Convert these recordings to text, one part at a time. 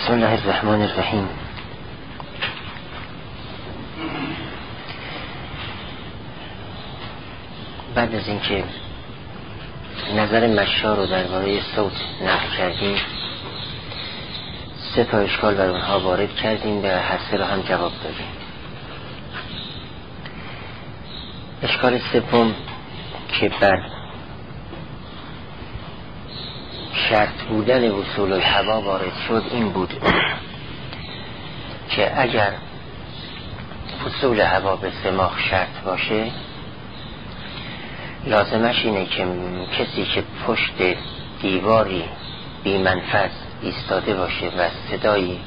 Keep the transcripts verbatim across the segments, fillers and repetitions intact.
بسم الله الرحمن الرحیم. بعد از اینکه نظر مشا رو درباره صوت نقل کردیم، سه تا اشکال بر اونها وارد کردیم و هر سه رو هم جواب دادیم. اشکال سوم که بر شرط بودن وصول الهوا وارد شد این بود که اگر وصول هوا به سماخ شرط باشه، لازمش اینه که کسی که پشت دیواری بی منفذ ایستاده باشه و صدایی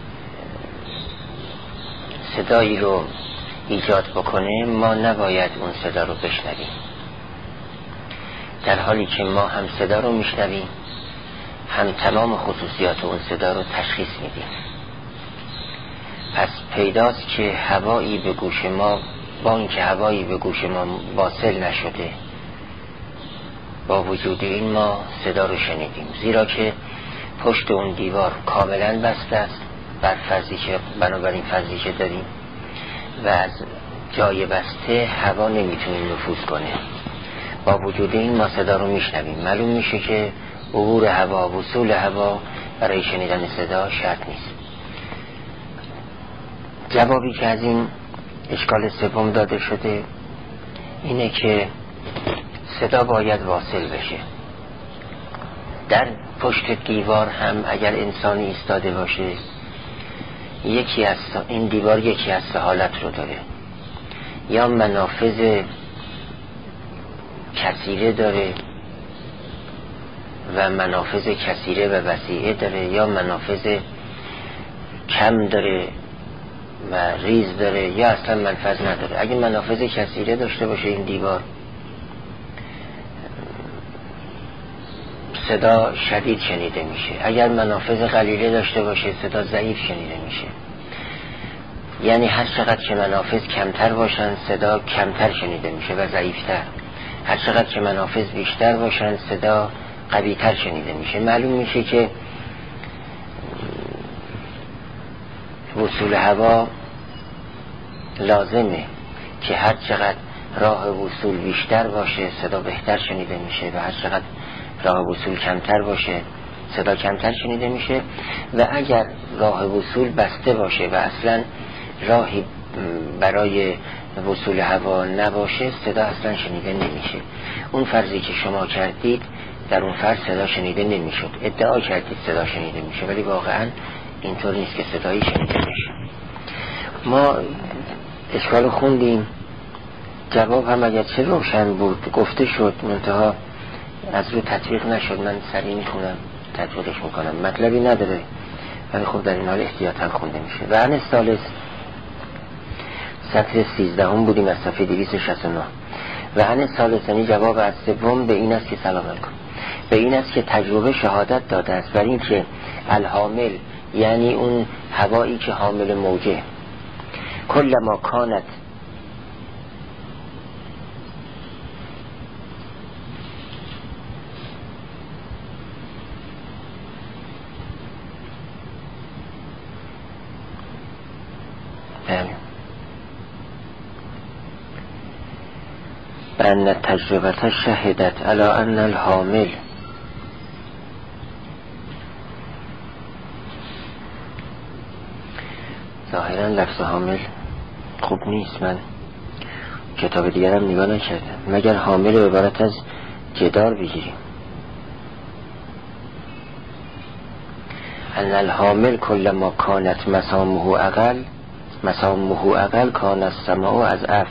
صدایی رو ایجاد بکنه، ما نباید اون صدا رو بشنویم، در حالی که ما هم صدا رو میشنویم، هم تمام خصوصیات اون صدا رو تشخیص میدیم. پس پیداست که هوایی به گوش ما، با اینکه هوایی به گوش ما واصل نشده، با وجود این ما صدا رو شنیدیم، زیرا که پشت اون دیوار کاملا بسته است بر فرضی که بنابراین فرضی که داریم و از جای بسته هوا نمیتونه نفوذ کنه. با وجود این ما صدا رو میشنویم. معلوم میشه که عبور هوا، وصول هوا برای شنیدن صدا شرط نیست. جوابی که از این اشکال سوم داده شده اینه که صدا باید واصل بشه. در پشت دیوار هم اگر انسانی ایستاده باشه، یکی از این دیوار یکی از سه حالت رو داره: یا منافذ کثیره داره و منافذ کثیره و وسیعه داره، یا منافذ کم داره و ریز داره، یا اصلا منفذ نداره. اگه منافذ کثیره داشته باشه این دیوار، صدا شدید شنیده میشه. اگر منافذ قلیله داشته باشه، صدا ضعیف شنیده میشه. یعنی هر چقدر که منافذ کمتر باشن، صدا کمتر شنیده میشه و ضعیفتر. هر چقدر که منافذ بیشتر باشن، صدا قویتر شنیده میشه. معلوم میشه که وصول هوا لازمه که هر چقدر راه وصول بیشتر باشه، صدا بهتر شنیده میشه و هر چقدر راه وصول کمتر باشه، صدا کمتر شنیده میشه. و اگر راه وصول بسته باشه و اصلا راهی برای وصول هوا نباشه، صدا اصلا شنیده نمیشه. اون فرضی که شما کردید، در اون فرض صدا شنیده نمیشد. ادعا کردید صدا شنیده میشه، ولی واقعا اینطور نیست که صدایی شنیده میشه. ما اشکال خوندیم، جواب هم اگر چه روشن بود گفته شد، منتها از رو تطبیق نشد. من سریع میخونم، تطبیقش میکنم، مطلبی نداره، ولی خب در این حال احتیاطاً خونده میشه. و عن الثالث، سطر سیزده هم بودیم از صفحه دویست و شصت و نه. و عن الثالث یعنی جواب از سوم به این است که سلام علیکم، به این است که تجربه شهادت داده است بر این که الحامل، یعنی اون هوایی که حامل موجه، کل ما کانت بأن التجربة شهدت على أن الحامل ظاهرا لفظ حامل خوب نیست، من کتاب دیگرم نگاه نکردم، مگر حامل عبارت از جدار بگیریم. ان الحامل کل ما کانت مسامه اقل مسامه اقل کان السماع از اف.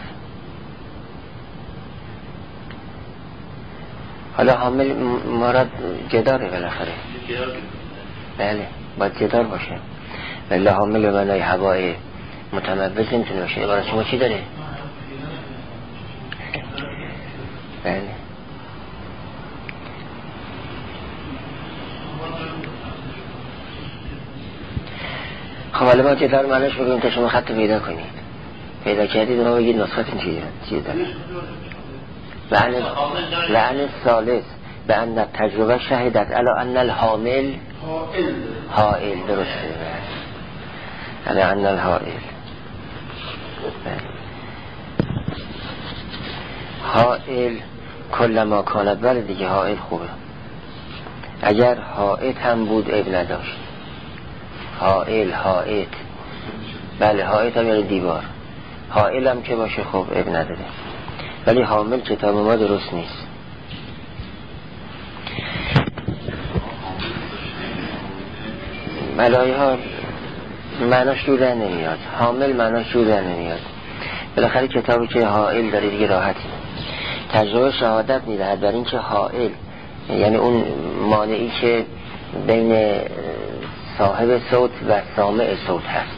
حالا حامل مراد جداره بالاخره، بله باید جدار باشه، ولی حامل به معنای هوای متموز نمیتونه باشه. عبارت شما چی داره؟ بله خب حالا ما جدار معنیش بگویم تا شما خط پیدا کنید. پیدا کردید ما بگید نسخت چی داره. و عن الثالث بأن التجربه شهدت علی ان الحامل حائل درسته علی ان الحائل حائل کل ما کانت بله دیگه حائل خوبه. اگر حائط هم بود عیب نداشت. حائل حائط بله حائط هم یعنی دیوار، حائل هم که باشه خب عیب نداره. ولی حامل کتاب ما درست نیست. ملایه ها معناش جور در نمیاد، حامل معناش جور در نمیاد. بالاخره کتابی که حائل داره دیگه راحتی. تجربه شهادت میدهد بر این که حائل یعنی اون مانعی که بین صاحب صوت و سامع صوت هست.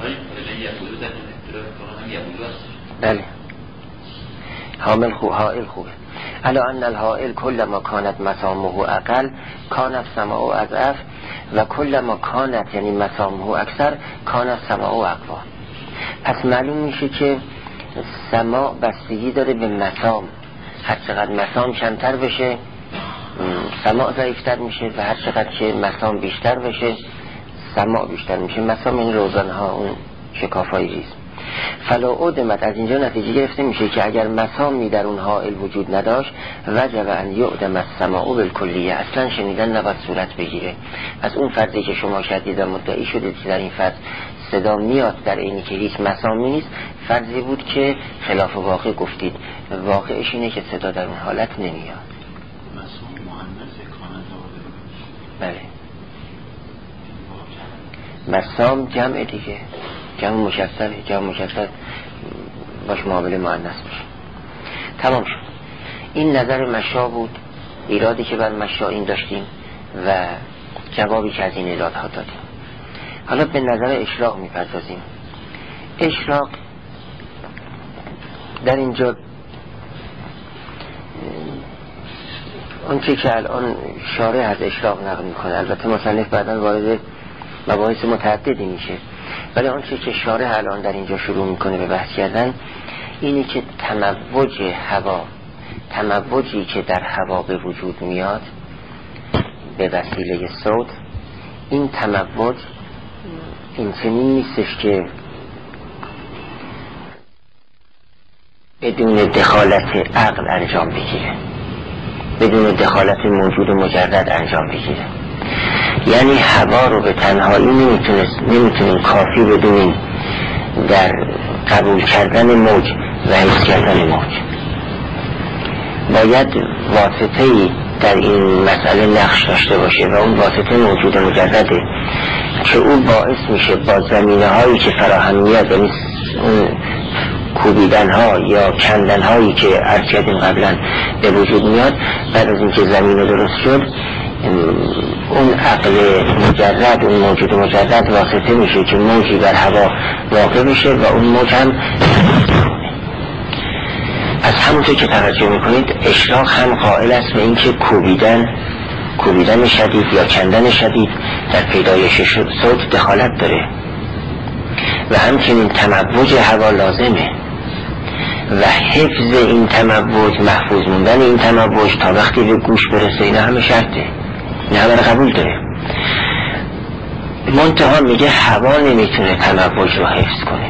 بله حامل خوب، حائل خوبه. الا ان الحائل کل ما کانت مسامه اقل کانت سماعه اضعف و کل ما کانت یعنی مسامه اکثر کانت سماعه اقوا. پس معلوم میشه که سماع بستگی داره به مسام. هر چقدر مسام کمتر بشه سماع ضعیفتر میشه و هر چقدر که مسام بیشتر بشه سماع بیشتر میشه. مسام این روزنها اون شکافای ریز. فلا عدمت از اینجا نتیجه گرفته میشه که اگر مسامی در اون حائل وجود نداشت وجب ان یعدم السماع بالکلیه، اصلا شنیدن نباید صورت بگیره. از اون فرضی که شما شدید مدعی شدید که در این فرض صدا میاد در اینی که هیچ مسامی نیست، فرضی بود که خلاف واقع گفتید. واقعش اینه که صدا در اون حالت نمیاد. مسام مؤنث کانت بله مسام جمع دیگه، جمع مشکل، جمع مشکل باش معامله مؤنث میشه. تمام شد. این نظر مشا بود، ایرادی که بر مشا این داشتیم و جوابی که از این ایرادها دادیم. حالا به نظر اشراق میپردازیم. اشراق در اینجا اون چی که الان شارع از اشراق نقل میکنه، البته مصنف بعداً وارد مباحث متعددی میشه، ولی اون چی که شارع الان در اینجا شروع میکنه به بحث کردن اینی که تموج هوا، تموجی که در هوا به وجود میاد به وسیله صوت، این تموج این چنین نیستش که بدون دخالت عقل انجام بگیره، بدون دخالت موجود مجرد انجام بگیره. یعنی هوا رو به تنهایی نمیتونست نمیتونیم کافی بدونیم در قبول کردن موج و حس کردن موج. باید واسطه‌ای در این مسئله نقش داشته باشه و اون واسطه موجود مجرده که اون باعث میشه با زمینه هایی که فراهم میاد، یعنی اون کوبیدن ها یا کندن هایی که عرض کردیم قبلا به وجود میاد، بعد از اینکه زمینه درست شد اون عقل مجرد، اون موجود مجرد واسطه میشه که موجی بر هوا واقع میشه و اون موج هم از همونطور که توجه میکنید اشراق هم قائل است به اینکه کوبیدن کوبیدن شدید یا کندن شدید در پیدایش صوت دخالت داره و همچنین تموج هوا لازمه و حفظ این تموج، محفوظ موندن این تموج تا وقتی به گوش برسه، اینا همه شرطه، نه همه قبول داره. منتها میگه هوا نمیتونه تموج رو حفظ کنه.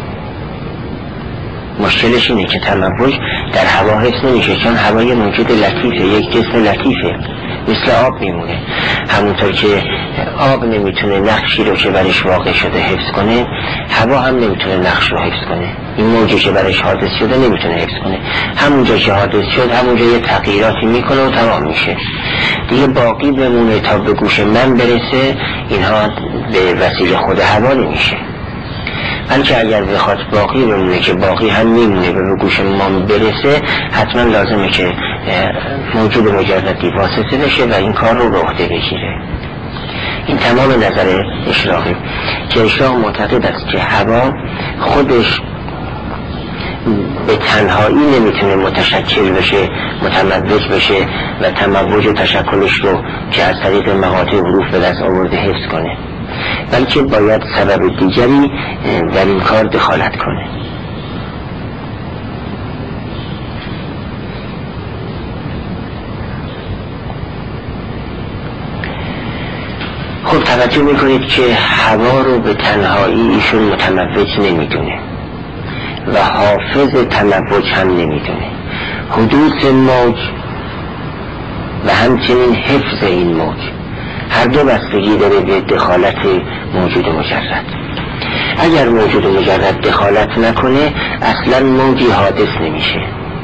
مشکلش اینه که تموج در هوا حفظ نمیشه، چون هوا یه موجود لطیفه، یک جسم لطیفه، مثل آب میمونه. همونطور که آب نمیتونه نقشی رو که برش واقع شده حفظ کنه، هوا هم نمیتونه نقش رو حفظ کنه. این موجی که برش حادث شده نمیتونه حفظ کنه، همونجا که حادث شد همونجا یه تغییراتی میکنه و تمام میشه دیگه. باقی بمونه تا به گوش من برسه، اینها به وسیله خود هوا نمیشه. بلکه اگر بخواد باقی بمونه که باقی هم میمونه و به گوش ما برسه، حتما لازمه که موجود مجردی واسطه بشه و این کار رو به عهده بگیره. این تمام نظر اشراقی که اشراق معتقد است که هوا خودش به تنهایی نمیتونه متشکل بشه، متموج بشه و تموج و تشکلش رو که از طریق مقاطع حروف به دست آورده حفظ کنه، بلکه باید سبب دیگری در این کار دخالت کنه. خب توجه میکنید که هوا رو به تنهایی ایشون متموج نمیدونه و حافظ تموج هم نمیدونه. حدوث موج و همچنین حفظ این موج هر دو بستگی داره به دخالت موجود مجرد. اگر موجود مجرد دخالت نکنه اصلا موجی حادث نمیشه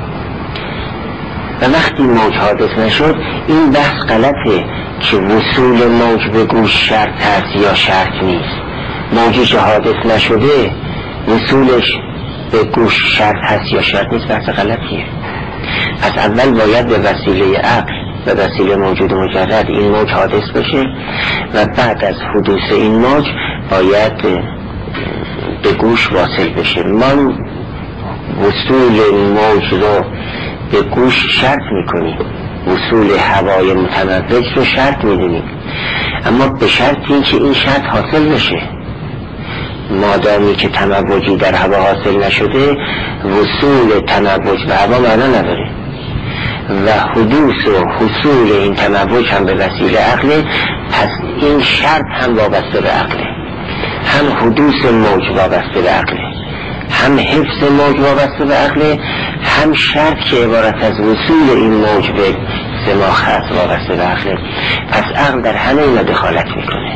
و وقتی موج حادث نشد این بحث غلطه که وصول موج به گوش شرط هست یا شرط نیست. موجی که حادث نشده وصولش به گوش شرط هست یا شرط نیست بحث غلطیه. پس اول باید به وسیله عقل و وسیله موجود مجرد این موج حادث بشه و بعد از حدوث این موج باید به گوش واصل بشه. ما وصول موج رو به گوش شرط میکنیم، وصول هوای متموج رو شرط میدونیم، اما به شرطی که این شرط حاصل بشه. مادامی که تموجی در هوا حاصل نشده وصول تموج به هوا معنا نداره و حدوث و حصول این تموج هم به وسیله عقله. پس این شرط هم وابسته به عقله، هم حدوث موج وابسته به عقله، هم حفظ موج وابسته به عقله، هم شرط که عبارت از وصول این موج به سماخ هست وابسته به عقله. پس عقل در همه اینا دخالت میکنه.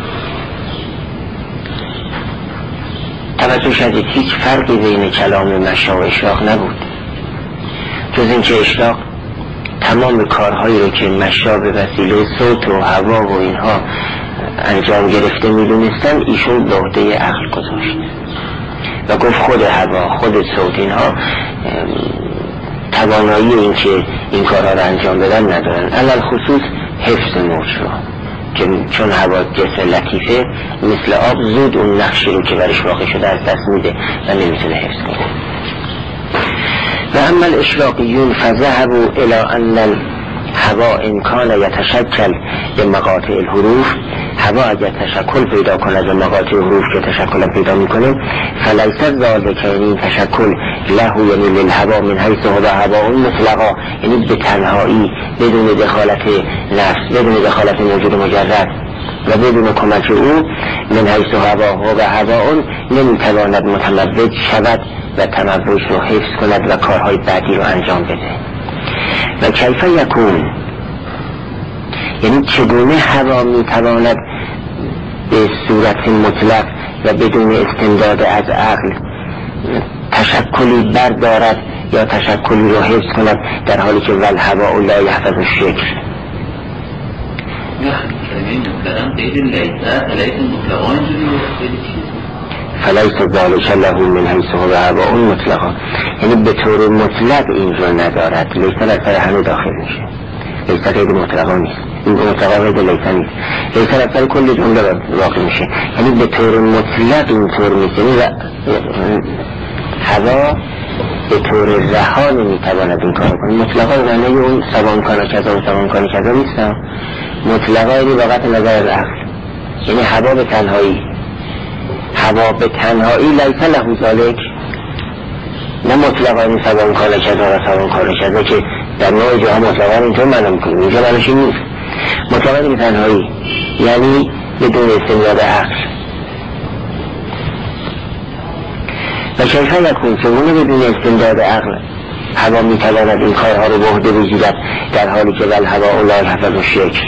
توجه شدید هیچ فرقی بین کلام مشا و اشراق نبود، جز اینکه اشراق تمام کارهایی رو که مشا به وسیله صوت و هوا و اینها انجام گرفته میدونستن ایشون به عهده عقل گذاشت و گفت خود هوا خود صوت اینها توانایی این که این کارها رو انجام بدن ندارن، علل خصوص حفظ موج رو که چون هوا جسم لطیفه مثل آب زود اون نقشی رو که برش واقع شده از دست میده و نمیتونه حفظ کنه. و اما الاشراقیون فذهبوا الى ان الهوا امکان یتشکل به مقاطع الحروف، هوا اگر تشکل پیدا کند به مقاطع حروف که تشکل پیدا میکنه فلیست ذالک یعنی تشکل له یعنی للهوا من حیث هو هوا مطلقا، یعنی به تنهایی بدون دخالت نفس بدون دخالت موجود مجرد و بدون کمک او من حیث هوا هو هوا نمیتواند متموج شود و تموج رو حفظ کند و کارهای بعدی رو انجام بده. و کیف یکون یعنی چگونه هوا میتواند به صورت مطلق و بدون استمداد از عقل تشکلی بردارد یا تشکلی رو حفظ کند در حالی که ول هوا لا یحفظ الشکل. فلیس ذالک له من حیث هو هوا مطلقا، یعنی به طور مطلق این رو ندارد. لیس اثر همه داخل میشه، لیس غیر مطلقا نیست، این مطلقا غیر لیس نیست، لیس اثر کل جمله واقع میشه، یعنی به طور مطلق اینطور نیست. یعنی هوا به طور رها نمیتواند این کار کنه. مطلقا معنی اون سوان کانا کذا و سوان کانا کذا نیست، مطلقا یعنی وقت نظر عقل، یعنی هوا به تنهایی هوا به تنهایی لیس له ذالک، نه مطلقا این سوان کانا کذا و سوان کانا کذا که در نوع جاها مطلقا اینطور معنا میکنیم، اینجا معنیش نیست. مطلقا به تنهایی یعنی بدون استمداد عقل. و کیف یکون چگونه بدون استمداد عقل هوا میتواند این کارها رو به عهده بگیرد در حالی که ول هوا لا یحفظ الشکل.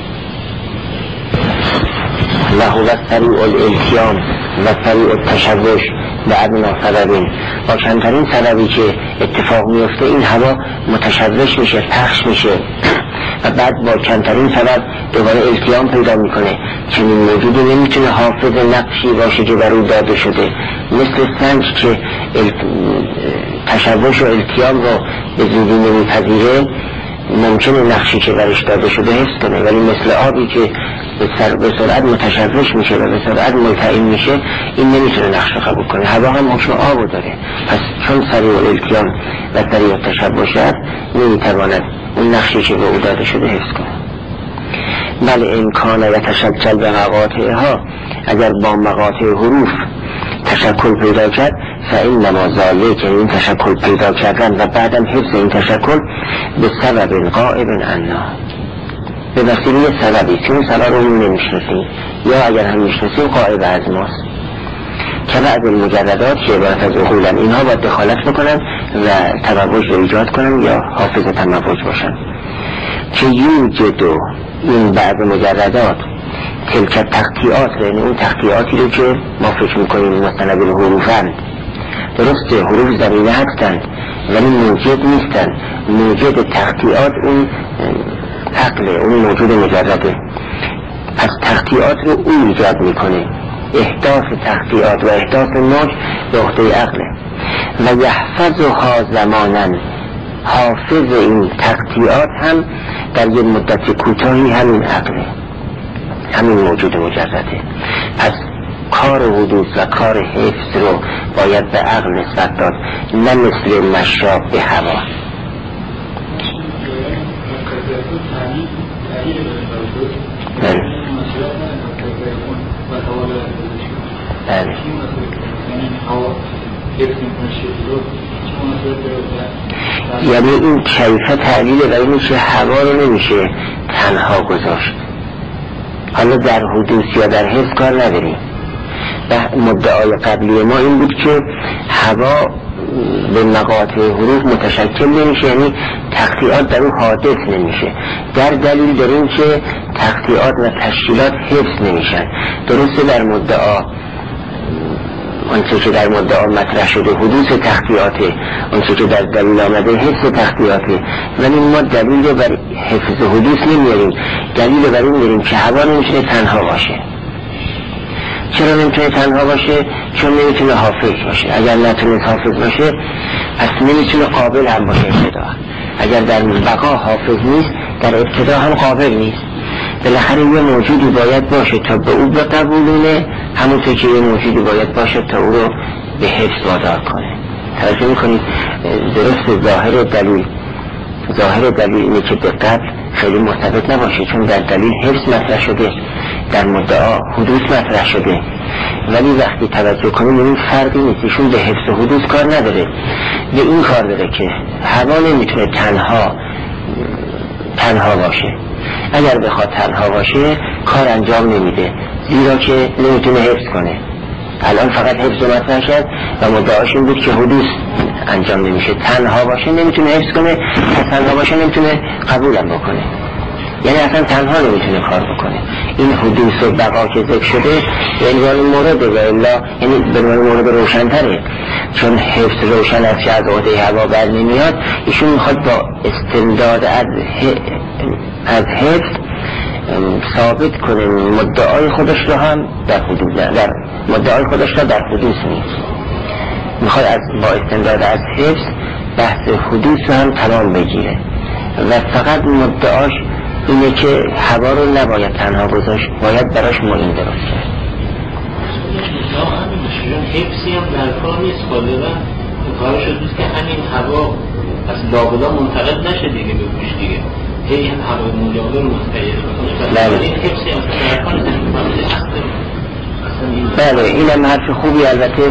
و هو سریع الالتیام و سریع التشوش به ادنا سببین، با کمترین سببی که اتفاق میفته این هوا متشوش میشه، پخش میشه و بعد با کمترین سبب دوباره التیام پیدا میکنه. چنین موجودی نمیتونه حافظ نقشی باشه که بر او داده شده، مثل سنگ که تشوش و التیام رو به زودی نمیپذیره ممکنه نقشی که برش داده شده حفظ کنه، ولی مثل آبی که به سرعت متشوش میشه و به سرعت ملتئم میشه این نمیتونه نقش رو قبول کنه. هوا هم حکم آبو داره، پس چون سریع الالتیام و سریع التشوشات نمیتواند اون نقشی که به او داده شده حفظ کنه. بل امکان یتشکل به مقاطعها، اگر با مقاطع حروف تشکل پیدا کرد فإنما ذالک، این تشکل پیدا کردن و بعدم حفظ این تشکل به سبب غائب عنا، به وسیله سببی که اون سبب رو نمیشناسیم یا اگر هم میشناسیم غایب از ماست، که بعد المجردات که عبارت از عقولن اینها باید دخالت بکنن و تموج رو ایجاد کنن یا حافظ تموج باشن. که یوجد و این بعد مجردات تلک تقطیعات، یعنی اون تقطیعاتی رو که ما فکر میکنیم مستند الحروفن، درسته حروف زمینه هستند ولی موجود نیستن، موجود تقطیعات اون عقله، اون موجود مجرده. پس تقطیعات رو اون ایجاد میکنه، احداث تقطیعات و احداث موج به عهده عقله. و یحفظها زمانن، حافظ این تقطیعات هم در یک مدت کوتاهی همین عقله، همین موجود مجرده. پس کار حدوث و کار حفظ رو باید به عقل نسبت داد، نه مثل مشاب به هوا. بله بله یعنی این کیفه تعلیله و اینی که هوا رو نمیشه تنها گذاشت. حالا در حدوث یا در حفظ کار نداریم. مدعای قبلی ما این بود که هوا به مقاطع حروف متشکل نمیشه، یعنی تقطیعات در اون حادث نمیشه. در دلیل داریم که تقطیعات و تشکیلات حفظ نمیشن. درسته در مدعا آنچه که در مدعا مطرح شده حدوث تقطیعاته، آنچه که در دلیل آمده حفظ تقطیعاته، ولی ما دلیل رو بر حفظ حدوث نمیاریم، دلیل رو بر این میاریم که هوا نمیتونه تنها باشه. چرا نمیتونه تنها باشه؟ چون نمیتونه حافظ باشه. اگر نتونه حافظ باشه پس نمیتونه قابل هم باشه ابتدا. اگر در بقا حافظ نیست در ابتدا هم قابل نیست. بالاخره یه موجودی باید باشه تا به او بقبولونه، همونطور که یه موجودی باید باشه تا او رو به حفظ وادار کنه. توجه میکنید؟ درست ظاهر دلیل ظاهر دلیل اینه که به قبل خیلی مرتبط نباشه، چون در دلیل حفظ مطرح شده، در مدعا حدوث مطرح شده، ولی وقتی توجه کنیم این فرقی نیست، ایشون به حفظ و حدوث کار نداره، به این کار داره که هوا نمیتونه تنها تنها باشه. اگر بخواد تنها باشه کار انجام نمیده، زیرا که نمیتونه حفظ کنه. الان فقط حفظ مطرح شد و مدعاش این بود که حدوث انجام نمیشه، تنها باشه نمیتونه حفظ کنه، تنها باشه نمیتونه قبولم بکنه، یعنی اصلا تنها نمیتونه کار بکنه. این حدوث و بقا که ذکر شده یعنی عنوان مورد و الا یعنی به عنوان مورد روشن‌تره، چون حفظ روشن است که از عهده هوا بر نمیاد. ایشون میخواد با استمداد از از حفظ ثابت کنه مدعای خودش رو هم در حدوث، در مدعای خودش رو در حدوث نیست. میخواد از با استمداد از حفظ بحث حدوث رو هم تمام بگیره و فقط مدعاش اینه که هوا رو نباید تنها گذاشت، باید براش معین درست کرد. حفظی هم در کار نیست، غالبا کارش دوست که همین هوا از لابلا منتقل نشه دیگه به گوش دیگه، هی هم هوای مجاور رو متغیر بکنه. بله این حفظی هم در کار نیست. بله این هم حرف خوبی، البته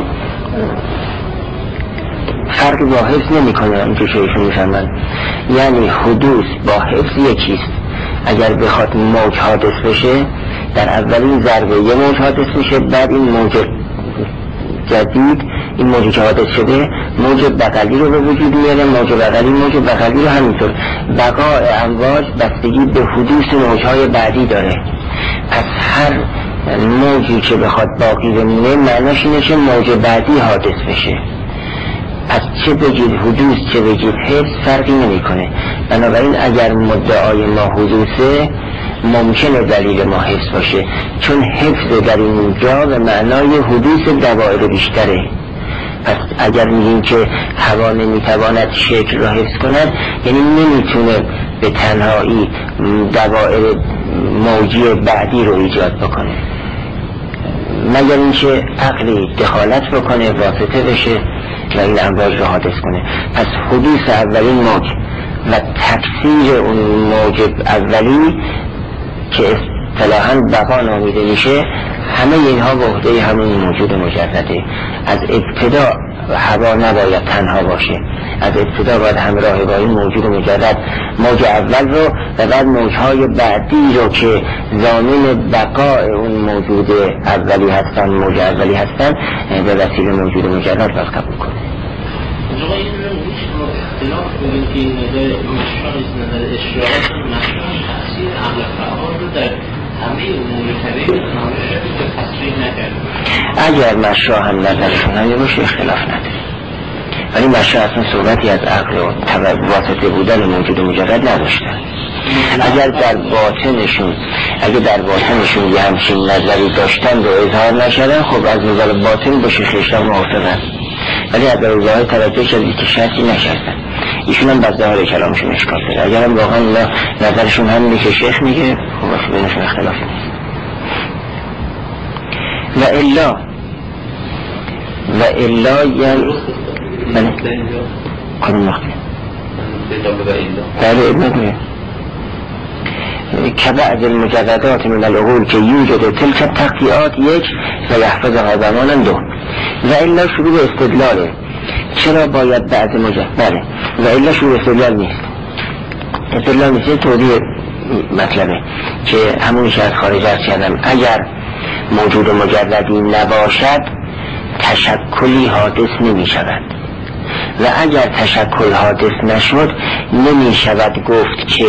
فرق با حفظ نمی کنه هم که شایشون میفهمن. یعنی حدوث با حفظ یکیست. اگر بخواد موج حادث بشه در اولین ضربه یه موج حادث میشه، بعد این موج جدید، این موجی که حادث شده موج بغلی رو به وجود میاره، موج بغلی موج بغلی رو همینطور. بقاء امواج بستگی به حدوث موجهای بعدی داره. پس هر موجی که بخواد باقی بمونه معناش اینه که موج بعدی حادث بشه. پس چه بگید حدوث چه بگید حفظ فرقی نمی کنه. بنابراین اگر مدعای ما حدوثه ممکنه دلیل ما حفظ باشه، چون حفظ در اینجا به معنای حدوث دوائر بیشتره. پس اگر میگیم که هوا نمیتواند شکل را حفظ کند یعنی نمیتونه به تنهایی دوائر موجی بعدی رو ایجاد بکنه، مگر اینکه عقلی دخالت بکنه، واسطه بشه و این امواج رو حادث کنه. پس حدوث اولین موج و تکثیر اون موج اولی که اصطلاحاً بقا نامیده میشه، همه اینها به عهده همون موجود مجرده. از ابتدا هوا نباید تنها باشه، از ابتدا باید همراه با این موجود مجرد موج اول رو و بعد موجهای بعدی رو که ضامن بقای اون موجود اولی هستن، موج اولی هستن، به وسیله موجود مجرد باید قبول کنه. اونجا این رو میشه اختلاف بگیم که این نظر مشروع از نظر اشراعات مشروع تأثیر عقل فعال رو در همه امور طبیعی نامش که تصریح نکرد. اگر مشروع هم نظرشون هم باشه اختلاف نداره، ولی مشروع اصلا صورتی از عقل و واسطه بودن موجود مجرد نداشتن. اگر در باطنشون اگر در باطنشون یه همچین نظری داشتن و اظهار نشدن، خب از نظر باطن باشه خیشتن موافقن، ولی از در ظاهر توجه شدید که شرطی نکردن. ایشون هم بعد ظاهر کلامشون اشکال داره. اگر هم واقعا اینا نظرشون همینه که شیخ میگه، خب بینشون اختلاف نیست. و الا و الا یعنی بله کنون نخبه بله ادمه که بعض المجردات من العقول که یوجد تلک تقطیعات یک و یحفظها زمانا دو. و الا شروع به استدلاله. چرا باید بعض مجرد بله و الا شروع استدلال نیست. استدلال نیست توضیح مطلبه که همونی که از خارج ارز کردم. اگر موجود مجردی نباشد تشکلی حادث نمی شود و اگر تشکل حادث نشد نمی شود گفت که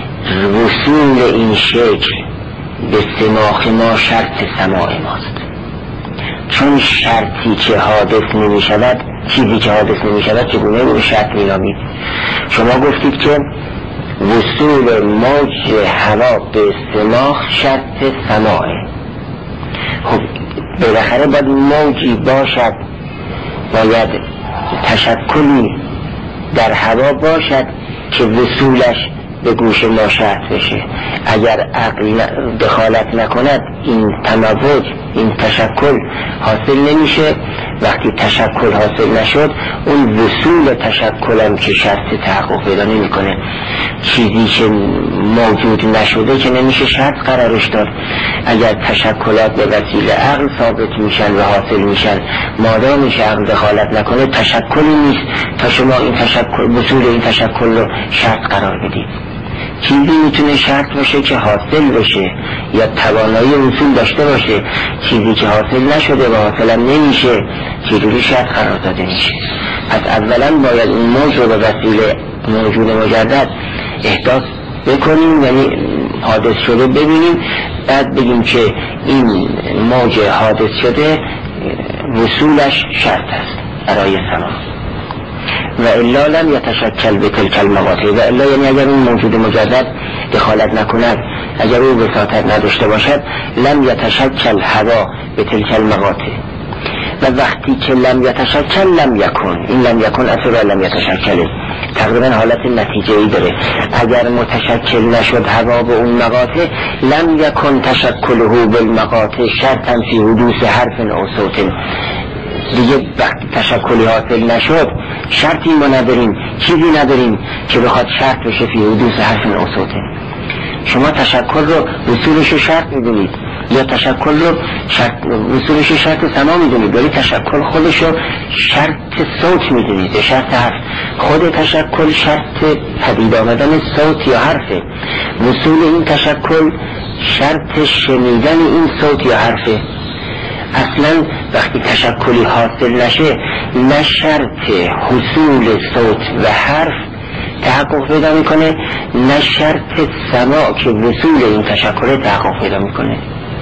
وصول این شکل به سماخ ما شرط سماع ماست. چون شرطی که حادث نمی شود، چیزی که حادث نمی شود چگونه رو شرط می نامید؟ شما گفتید که وصول موج هوا به سماخ شرط سماعه. خب بالاخره باید موجی باشد، باید تشکلی در هوا باشد که وصولش به گوش ما شرط بشه. اگر عقل دخالت نکند این تموج، این تشکل حاصل نمیشه. وقتی تشکل حاصل نشد اون وصول تشکلم که شرط تحقق پیدا نمی کنه. چیزی که موجود نشده که نمیشه شرط قرارش داد. اگر تشکلات به وسیله عقل ثابت میشن و حاصل میشن، مادامش عقل دخالت نکنه تشکلی نیست تا شما این تشکل وصول این تشکل رو شرط قرار بدید. چیزی میتونه شرط باشه که حاصل بشه یا توانایی وصول داشته باشه. چیزی که حاصل نشده و حاصلم نمیشه چجوری شرط قرار داده میشه؟ پس اولا باید این موج رو به وسیله موجود مجرد احداث بکنیم، یعنی حادث شده ببینیم، بعد بگیم که این موج حادث شده وصولش شرط است برای سماع. و الا لم یتشکل به تلک المقاطع. و الا یعنی اگر اون موجود مجرد دخالت نکند، اگر او وساطت نداشته باشد، لم یتشکل هوا به تلک المقاطع. و وقتی که لم یتشکل لم یکن، این لم یکن اصلا لم یتشکله تقریبا حالت نتیجه ای داره. اگر متشکل نشد هوا به اون مقاطع، لم یکن تشکله بالمقاطع شرطا فی حدوث حرف او صوت. دیگه وقتی تشکلی حاصل نشد شرطی ما نداریم، چیزی نداریم که بخواد شرط بشه فی حدوث حرف او صوت. شما تشکل رو وصولش شرط میدونید یا تشکل رو شرط وصولش شرط سما میدونید، ولی تشکل خودش رو شرط صوت میدونید، شرط حرف. خود تشکل شرط پدید آمدن صوت یا حرفه. وصول این تشکل شرط شنیدن این صوت یا حرفه. اصلا وقتی تشکلی حاصل نشه، نه شرط حصول صوت و حرف تحقق پیدا میکنه، نه شرط سماع که وصول این تشکل تحقق پیدا میکنه.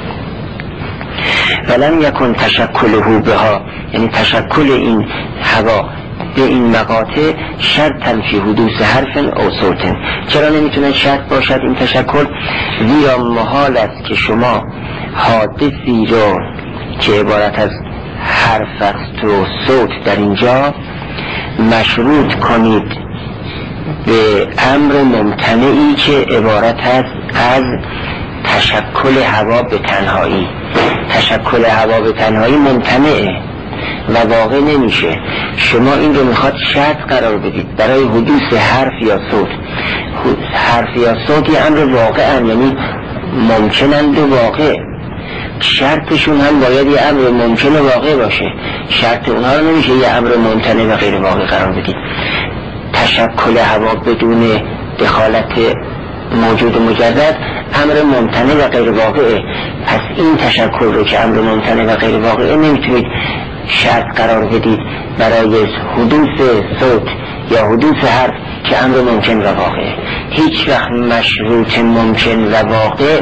ولم یکن تشکله بها، یعنی تشکل این هوا به این مقاطع شرطا فی حدوث حرف او صوت. چرا نمیتونه شرط باشد این تشکل؟ زیرا محال است که شما حادثی رو که عبارت از حرف است و صوت در اینجا مشروط کنید به امر ممتنعی که عبارت است از تشکل هوا به تنهایی. تشکل هوا به تنهایی ممتنعه و واقع نمیشه. شما این رو میخواد شرط قرار بدید برای حدوث حرف یا صوت. حرف یا صوت یه امر واقع هم، یعنی ممکنند و واقع. شرطشون هم باید یه امر ممکن و واقع باشه. شرط اونها رو نمیشه یه امر ممتنع و غیر واقع قرار بدید. تشکل هوا بدون دخالت موجود مجرد امر ممتنع و غیر واقعه. پس این تشکل رو که امر ممتنع و غیر واقعه نمیتونید شرط قرار بدید برای حدوث صوت یا حدوث حرف که امر ممکن و واقعه. هیچ وقت مشروط ممکن و واقع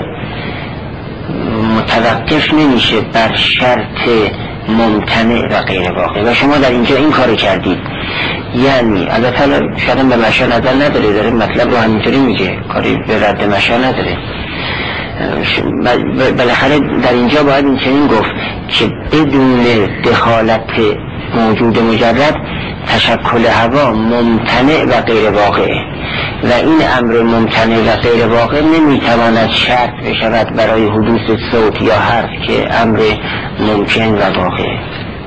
متوقف نمیشه بر شرط ممتنع و غیر واقع و شما در اینجا این کار کردید. یعنی البته شاید به مشا نظر نداره، داره مطلب رو همینطوری میگه، کاری به رد مشا نداره. بالاخره در اینجا باید این چنین گفت که بدون دخالت موجود مجرد تشکل هوا ممتنع و غیر واقعه و این امر ممتنع و غیر واقع نمیتواند شرط بشود برای حدوث صوت یا حرف که امر ممکن و واقعه.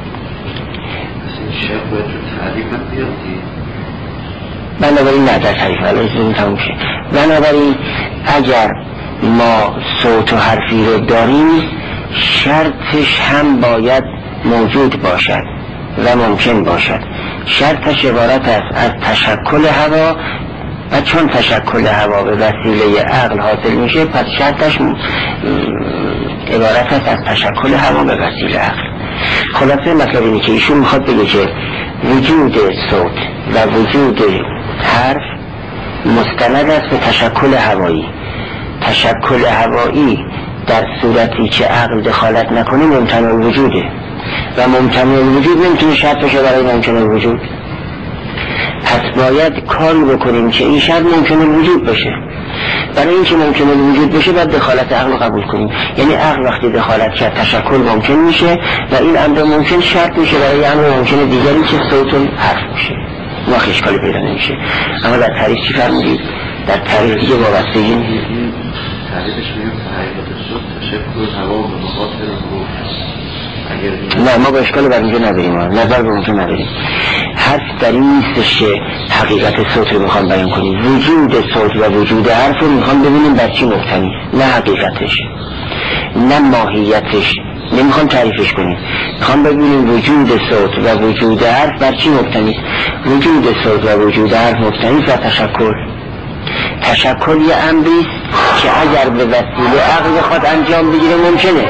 بنابراین نه در تعریف الان تموم شد. بنابراین اگر ما صوت و حرفی رو داریم شرطش هم باید موجود باشد و ممکن باشد. شرطش عبارت است از تشکل هوا و چون تشکل هوا به وسیله عقل حاصل میشه پس شرطش عبارت است از تشکل هوا به وسیله عقل. خلاصه مطلب اینه که ایشون میخواد بگه که وجود صوت و وجود حرف مستند است به تشکل هوایی. تشکل هوایی در صورتی که عقل دخالت نکنه ممتنع الوجوده و ممتنع الوجود نمیتونه شرط بشه برای ممکن الوجود. پس باید کاری بکنیم که این شرط ممکن الوجود بشه. برای اینکه ممکن الوجود بشه باید دخالت عقل قبول کنیم. یعنی عقل وقتی دخالت کرد تشکل ممکن میشه و این امر ممکن شرط میشه برای امر ممکن دیگری که صوت و حرف میشه. ما اشکالی پیدا نمیشه. اما در تعریف چی فرمودید؟ در تعریف دیگه وابستگی تعریفش میگه حقیقت صوت تشکل هوا به مخاطر روح. نه ما با اشکال بر اینجا نداریم، نظر به اونجا نداریم. حرف در این نیستش که حقیقت صوت رو میخوام بیان کنیم. وجود صوت و وجود حرف رو میخوام ببینیم بر چی مبتنی، نه حقیقتش نه ماهیتش، نمیخوام تعریفش کنیم. میخوام ببینیم وجود صوت و وجود حرف بر چی مبتنی. وجود صوت و وجود حرف مبتنی و تشکل. تشکل یه امری که اگر به وسیله عقل خود انجام بگیره ممکنه.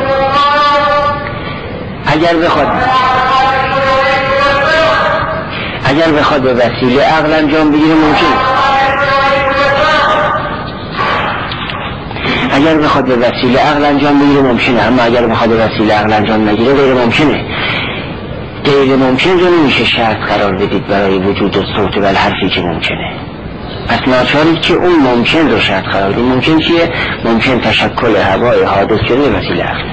اگر بخواد اگر بخواد به وسیله عقل انجام بگیره ممکنه. اگر بخواد به وسیله عقل انجام بگیره ممکنه، اما اگر بخواد به وسیله عقل انجام نگیره غیر ممکنه. غیر ممکن رو نمیشه شرط قرار بدید برای وجود صوت و حرفی که ممکنه. پس ناچارید که اون ممکن رو شرط قرار بدید. ممکن چیه؟ ممکن تشکل هوای حادث شده به وسیله عقل.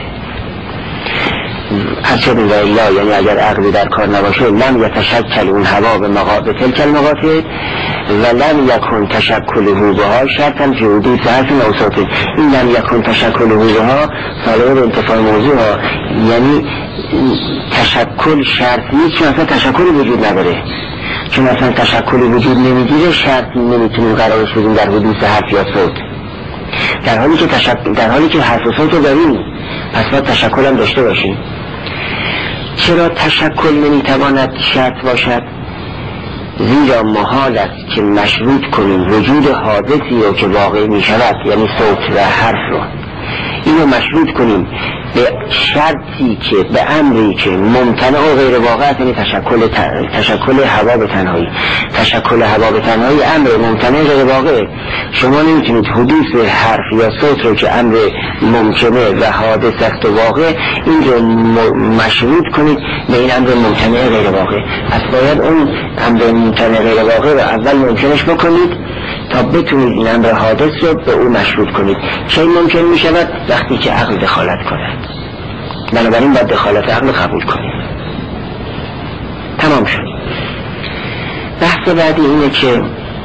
حسد و الا یعنی اگر عقل در کار نباشه لم یتشکل اون هوا به مقابل تلک المقاطع و لم یکن تشکل هوبها شرطا فی حدوث حرف و صوت. این لم یکن تشکل هوبها صالح به انتفاع موضوع ها، یعنی تشکل شرط نیست چون اصلا تشکل وجود نداره. چون اصلا تشکل وجود نمیگیره شرط نمیتونیم قرارش بدیم در حدوث حرف یا صوت. در حالی که تشکل در حالی که حرف و صوت رو داریم پس باید تشکل هم داشته باشیم. چرا تشکل نمیتواند شرط باشد؟ زیرا محال است که مشروط کنیم وجود حادثی رو که واقع می شود یعنی صوت و حرف رو اینو مشروط کنیم به شرطی که به امری که ممتنع و غیر واقع است، یعنی تشکل تشکل هوا به تنهایی. تشکل هوا به تنهایی امر ممتنع غیر واقع. شما نمیتونید حدوث حرف یا صوت رو که امر ممکنه و حادث است و واقع این رو مشروط کنید به این امر ممتنع غیر واقع. پس باید اون امر ممتنع غیر واقع رو اول ممکنش بکنید تا بتونید این امر حادث رو به او مشروط کنید. چه ممکن می شود؟ وقتی که عقل دخالت کند. بنابراین باید دخالت عقل قبول کنید. تمام شد. بحث بعدی اینه که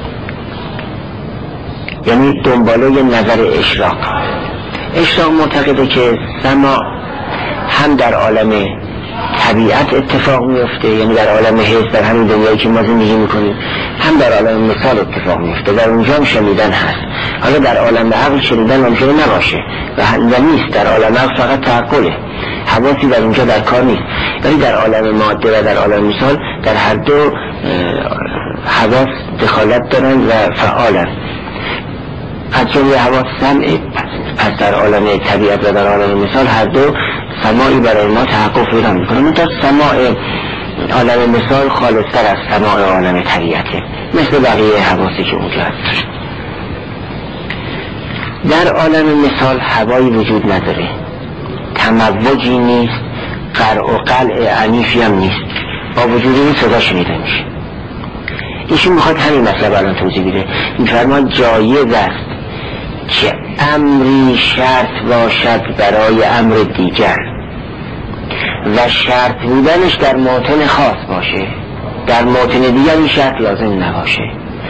یعنی دنباله نظر اشراق. اشراق معتقده که سماع هم در عالم طبیعت اتفاق میفته، یعنی در عالم حس، در همین دنیایی که ما زندگی میکنیم، هم در عالم مثال اتفاق میفته، در اونجا هم شنیدن هست. حالا در عالم عقل شنیدن ممکنه نباشه و نیست، در عالم عقل فقط تعقله، حواسی در اونجا در کار نیست، ولی در عالم ماده و در عالم مثال در هر دو حواس دخالت دارن و فعالن. از جمله حواس سمع، پس در عالم طبیعت و در عالم مثال هر دو سماعی برای ما تحقق پیدا میکنه. منتها سماع عالم مثال خالص‌تر از سماع عالم طبیعته، مثل بقیه حواسی که اونجا هست. در عالم مثال هوایی وجود نداره، تموجی نیست، قرع و قلع عنیفی هم نیست، با وجود این صدا شنیده میشه. ایشون میخواد همین مطلب الان توضیح بده. میفرماد جایز است که امری شرط باشد برای امر دیگر و شرط بودنش در موطن خاص باشه، در موطن دیگر این شرط لازم نباشه.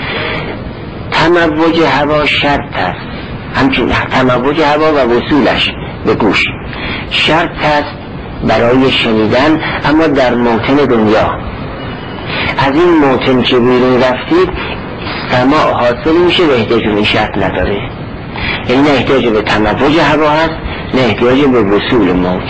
تموج هوا شرط است، همچنین تموج هوا و وصولش به گوش شرط است برای شنیدن، اما در موطن دنیا. از این موطن که بیرون رفتید سماع حاصل میشه و احتیاج به شرط نداره، یعنی نه احتیاج به تموج هوا هست نه احتیاج به وصول موج.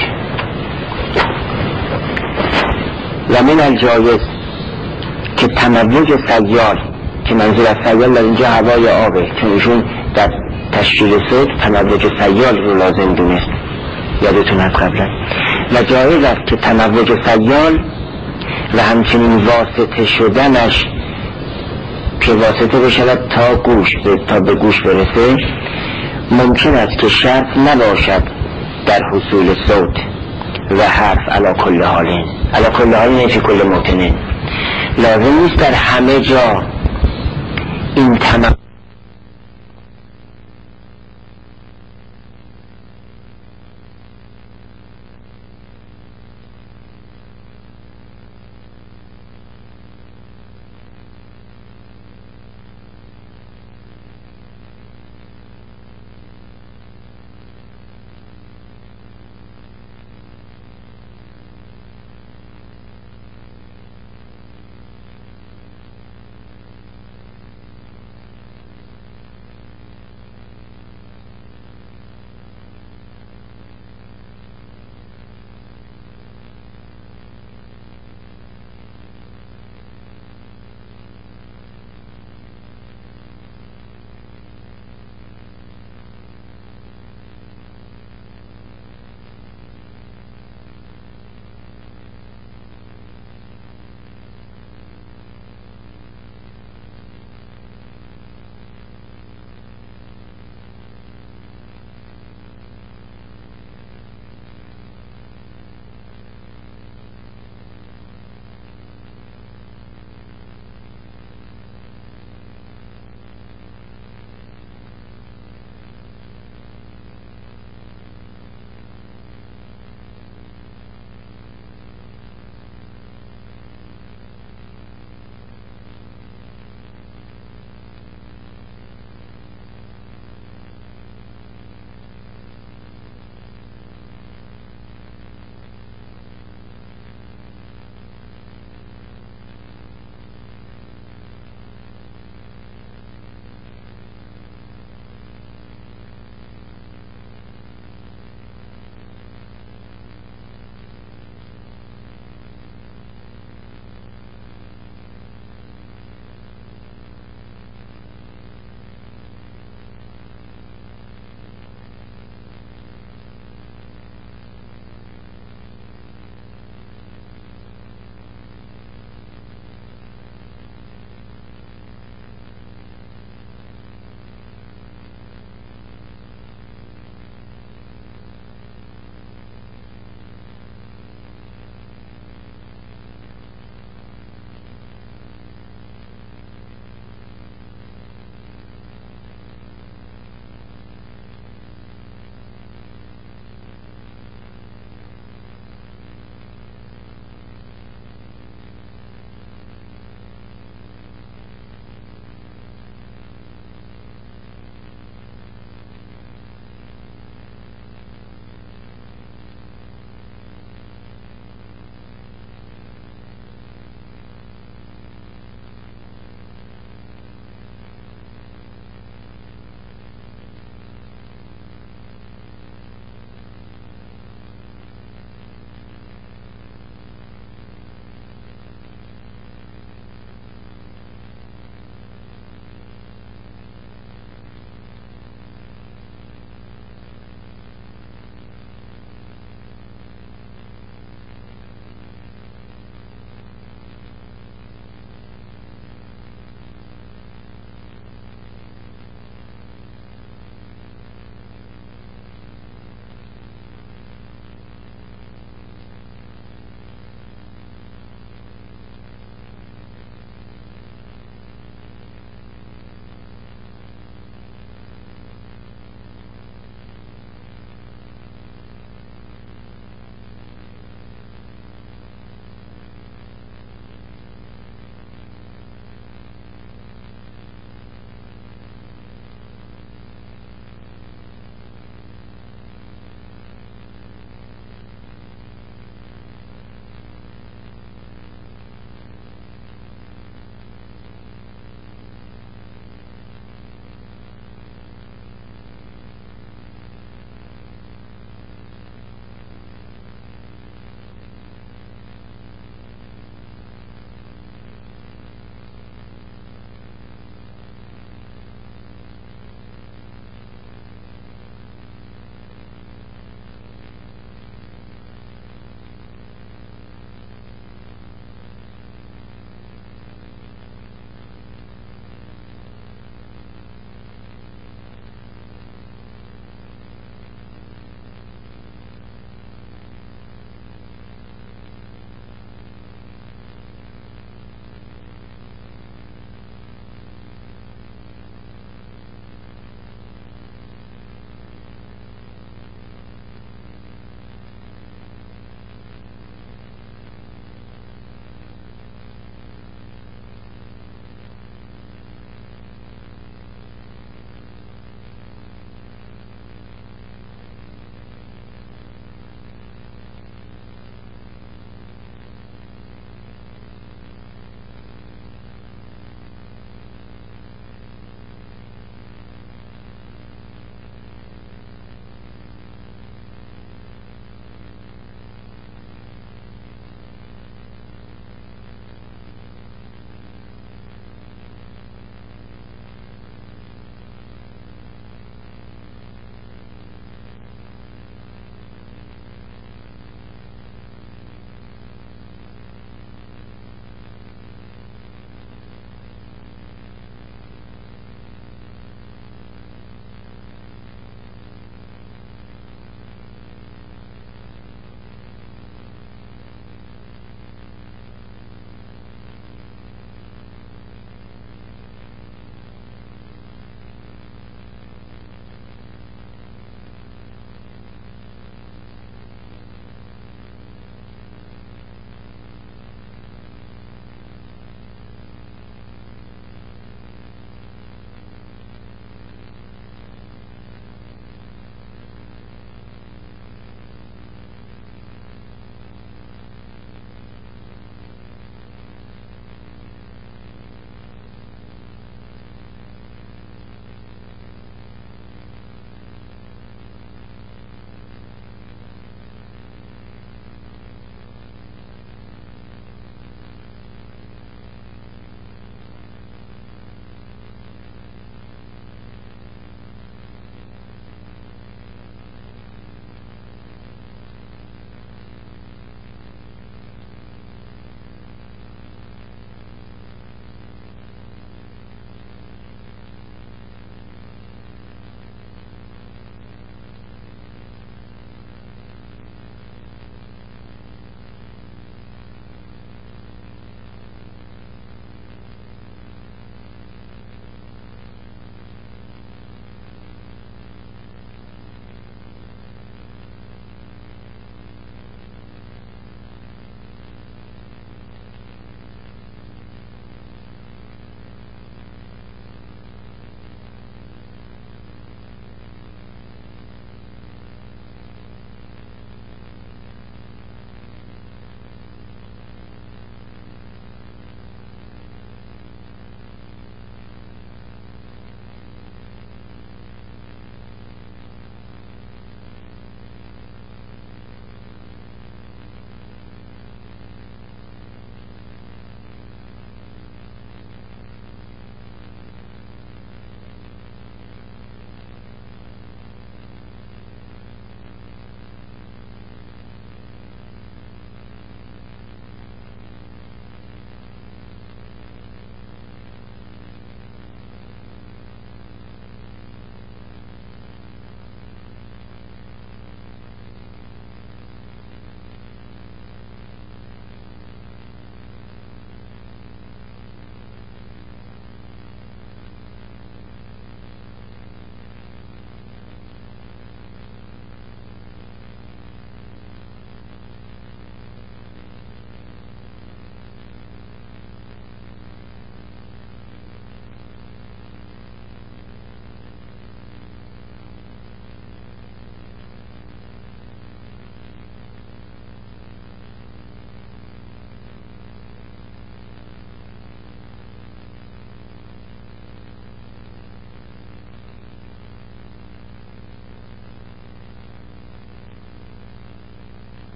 و من الجایز که تموج سیال، که منظور از سیال در اینجا هوا یا آبه، چون ایشون در تشکیل صوت تموج سیال رو لازم دونست، یادتون از قبلا. و جایز است که تموج سیال و همچنین واسطه شدنش که واسطه بشود تا گوش تا به گوش برسه، ممکن است که شرط نباشد در حصول صوت و حرف علا کل حالین، علا کل حالین فی کل موطنه. لازم نیست در همه جا این تمام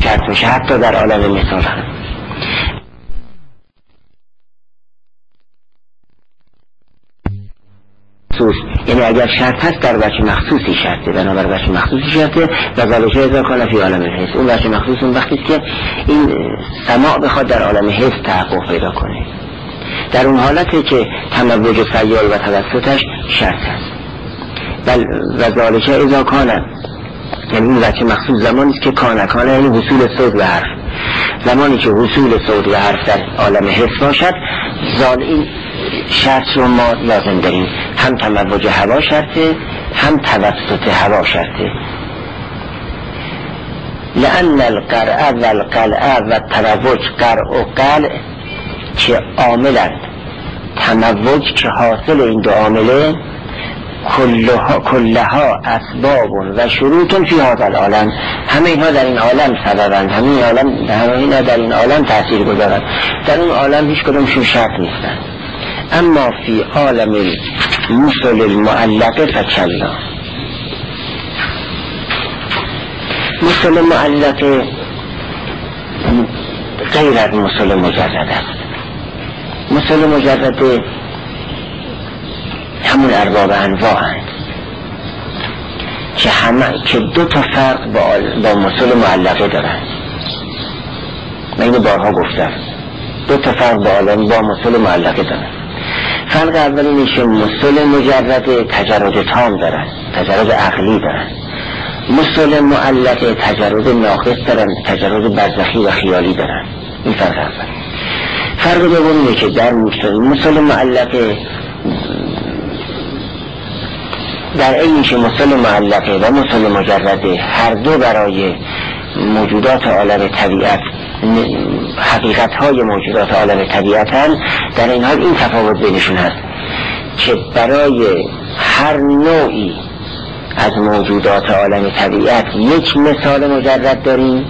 شرط میشه، حتی در عالم مثال هم. یعنی اگر شرط هست در وجه مخصوصی شرطه، بنابر وجه مخصوصی شرطه و ذالک اذا کان فی عالم الحس. اون وجه مخصوص اون وقتی که این سماع بخواد در عالم حس تحقق پیدا کنه، در اون حالتی که تموج سیال و توسطش شرط هست. بل و ذالک اذا کان، یعنی این وجه مخصوص زمانی است که کان کان یعنی وصول صوت و حرف، زمانی که وصول صوت و حرف در عالم حس باشد، زال این شرط رو ما لازم داریم، هم تموج هوا شرطه هم توسط هوا شرطه. لأن القرع و القلع و تموج قرع و قلع که عاملند، تموج که حاصل این دو عامله، کلها, کلها اسباب و شروط فی هذا العالم، همه اینها در این عالم سببند، همه این عالم همه اینها در این عالم تاثیر گذارند، در اون عالم هیچ کدومشون شرط نیستند. اما فی عالم المثل المعلقه فکلا، مثل معلقه غیر از مثل مجرد است. مثل مجرد همون ارباب انواعند که همه که دو تا فرق با, با مثل معلقه دارند. من اینو بارها گفتم، دو تا فرق با عالم با مثل معلقه دارند. فرق اول اینه که مثل مجرد تجرد تام دارن، تجرد عقلی دارن. مثل معلقه تجرد ناقص دارن، تجرد برزخی و خیالی دارن. این فرق اول. فرق دوم اینه که در مثل معلقه در این که مثل معلقه و مثل مجرده هر دو برای موجودات عالم طبیعت حقیقت های موجودات عالم طبیعت هم، در این حال این تفاوت بینشون هست که برای هر نوعی از موجودات عالم طبیعت یک مثال مجرد داریم،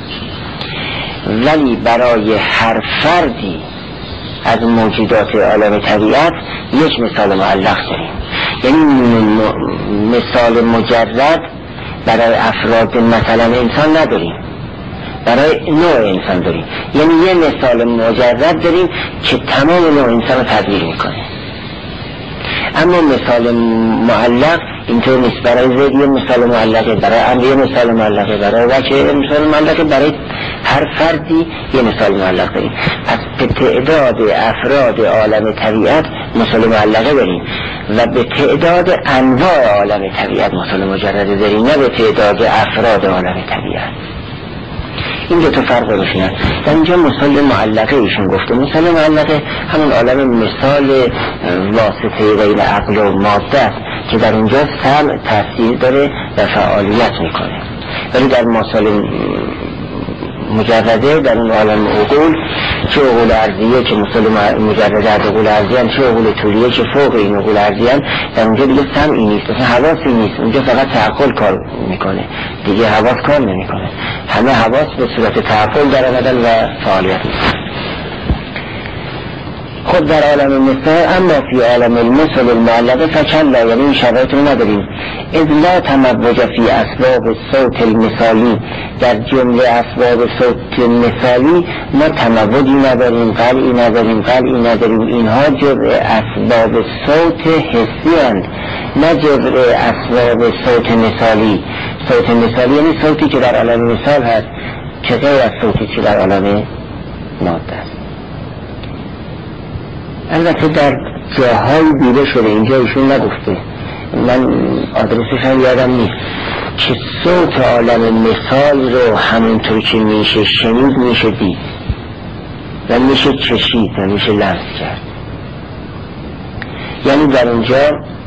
ولی برای هر فردی از موجودات عالم طبیعت یک مثال معلق داریم. یعنی مثال مجرد برای افراد مثلا انسان نداریم، برای نوع انسان داریم. یعنی یه مثال مجرد داریم که تمام نوع انسان رو تدبیر میکنه. اما مثال معلق اینطور نیست، برای زید یه مثال معلقه، برای امر یه مثال معلقه، برای وجه یه مثال معلقه، برای هر فردی یه مثال معلق داریم. پس به تعداد افراد عالم طبیعت مثال معلقه داریم و به تعداد انواع عالم طبیعت مثال مجرده داریم، نه به تعداد افراد عالم طبیعت. این دو تا فرق روشنه. در اینجا مثال معلقه ایشون گفته، مثال معلقه همون عالم مثال واسطه بین عقل و ماده است که در اینجا سمع تاثیر داره و فعالیت میکنه، ولی در مثال مجرده در اون عالم عقول، چه عقول ارضیه که مثال مجرده از عقول ارضیه هم، چه عقول طولیه که فوق این عقول ارضیه هم، در اونجا دیگه سمعی نیست، مثلا حواسی نیست، اونجا فقط تعقل کار میکنه، دیگه حواس کار نمیکنه، همه حواس به صورت تعقل در آمدن و فعالیت میکنه. خود در عالم مثال، اما فی عالم المثل المعلقه فکلا، یعنی این شرایط رو نداریم. اذ لا تموج فی اسباب صوت المثالی، در جمله اسباب صوت مثالی ما تموجی نداریم، قلعی نداریم، قلعی نداریم. اینها جزء اسباب صوت حسی اند، نه جزء اسباب صوت مثالی. صوت مثالی یعنی صوتی که در عالم مثال هست که غیر از صوتی که در عالم ماده است. البته در جاهای دیده شده، اینجا ایشون نگفته، من آدرسش هم یادم نیست، که صوت عالم مثال رو همونطور که میشه شنید میشه دید و میشه چشید و میشه لمس کرد. یعنی در اونجا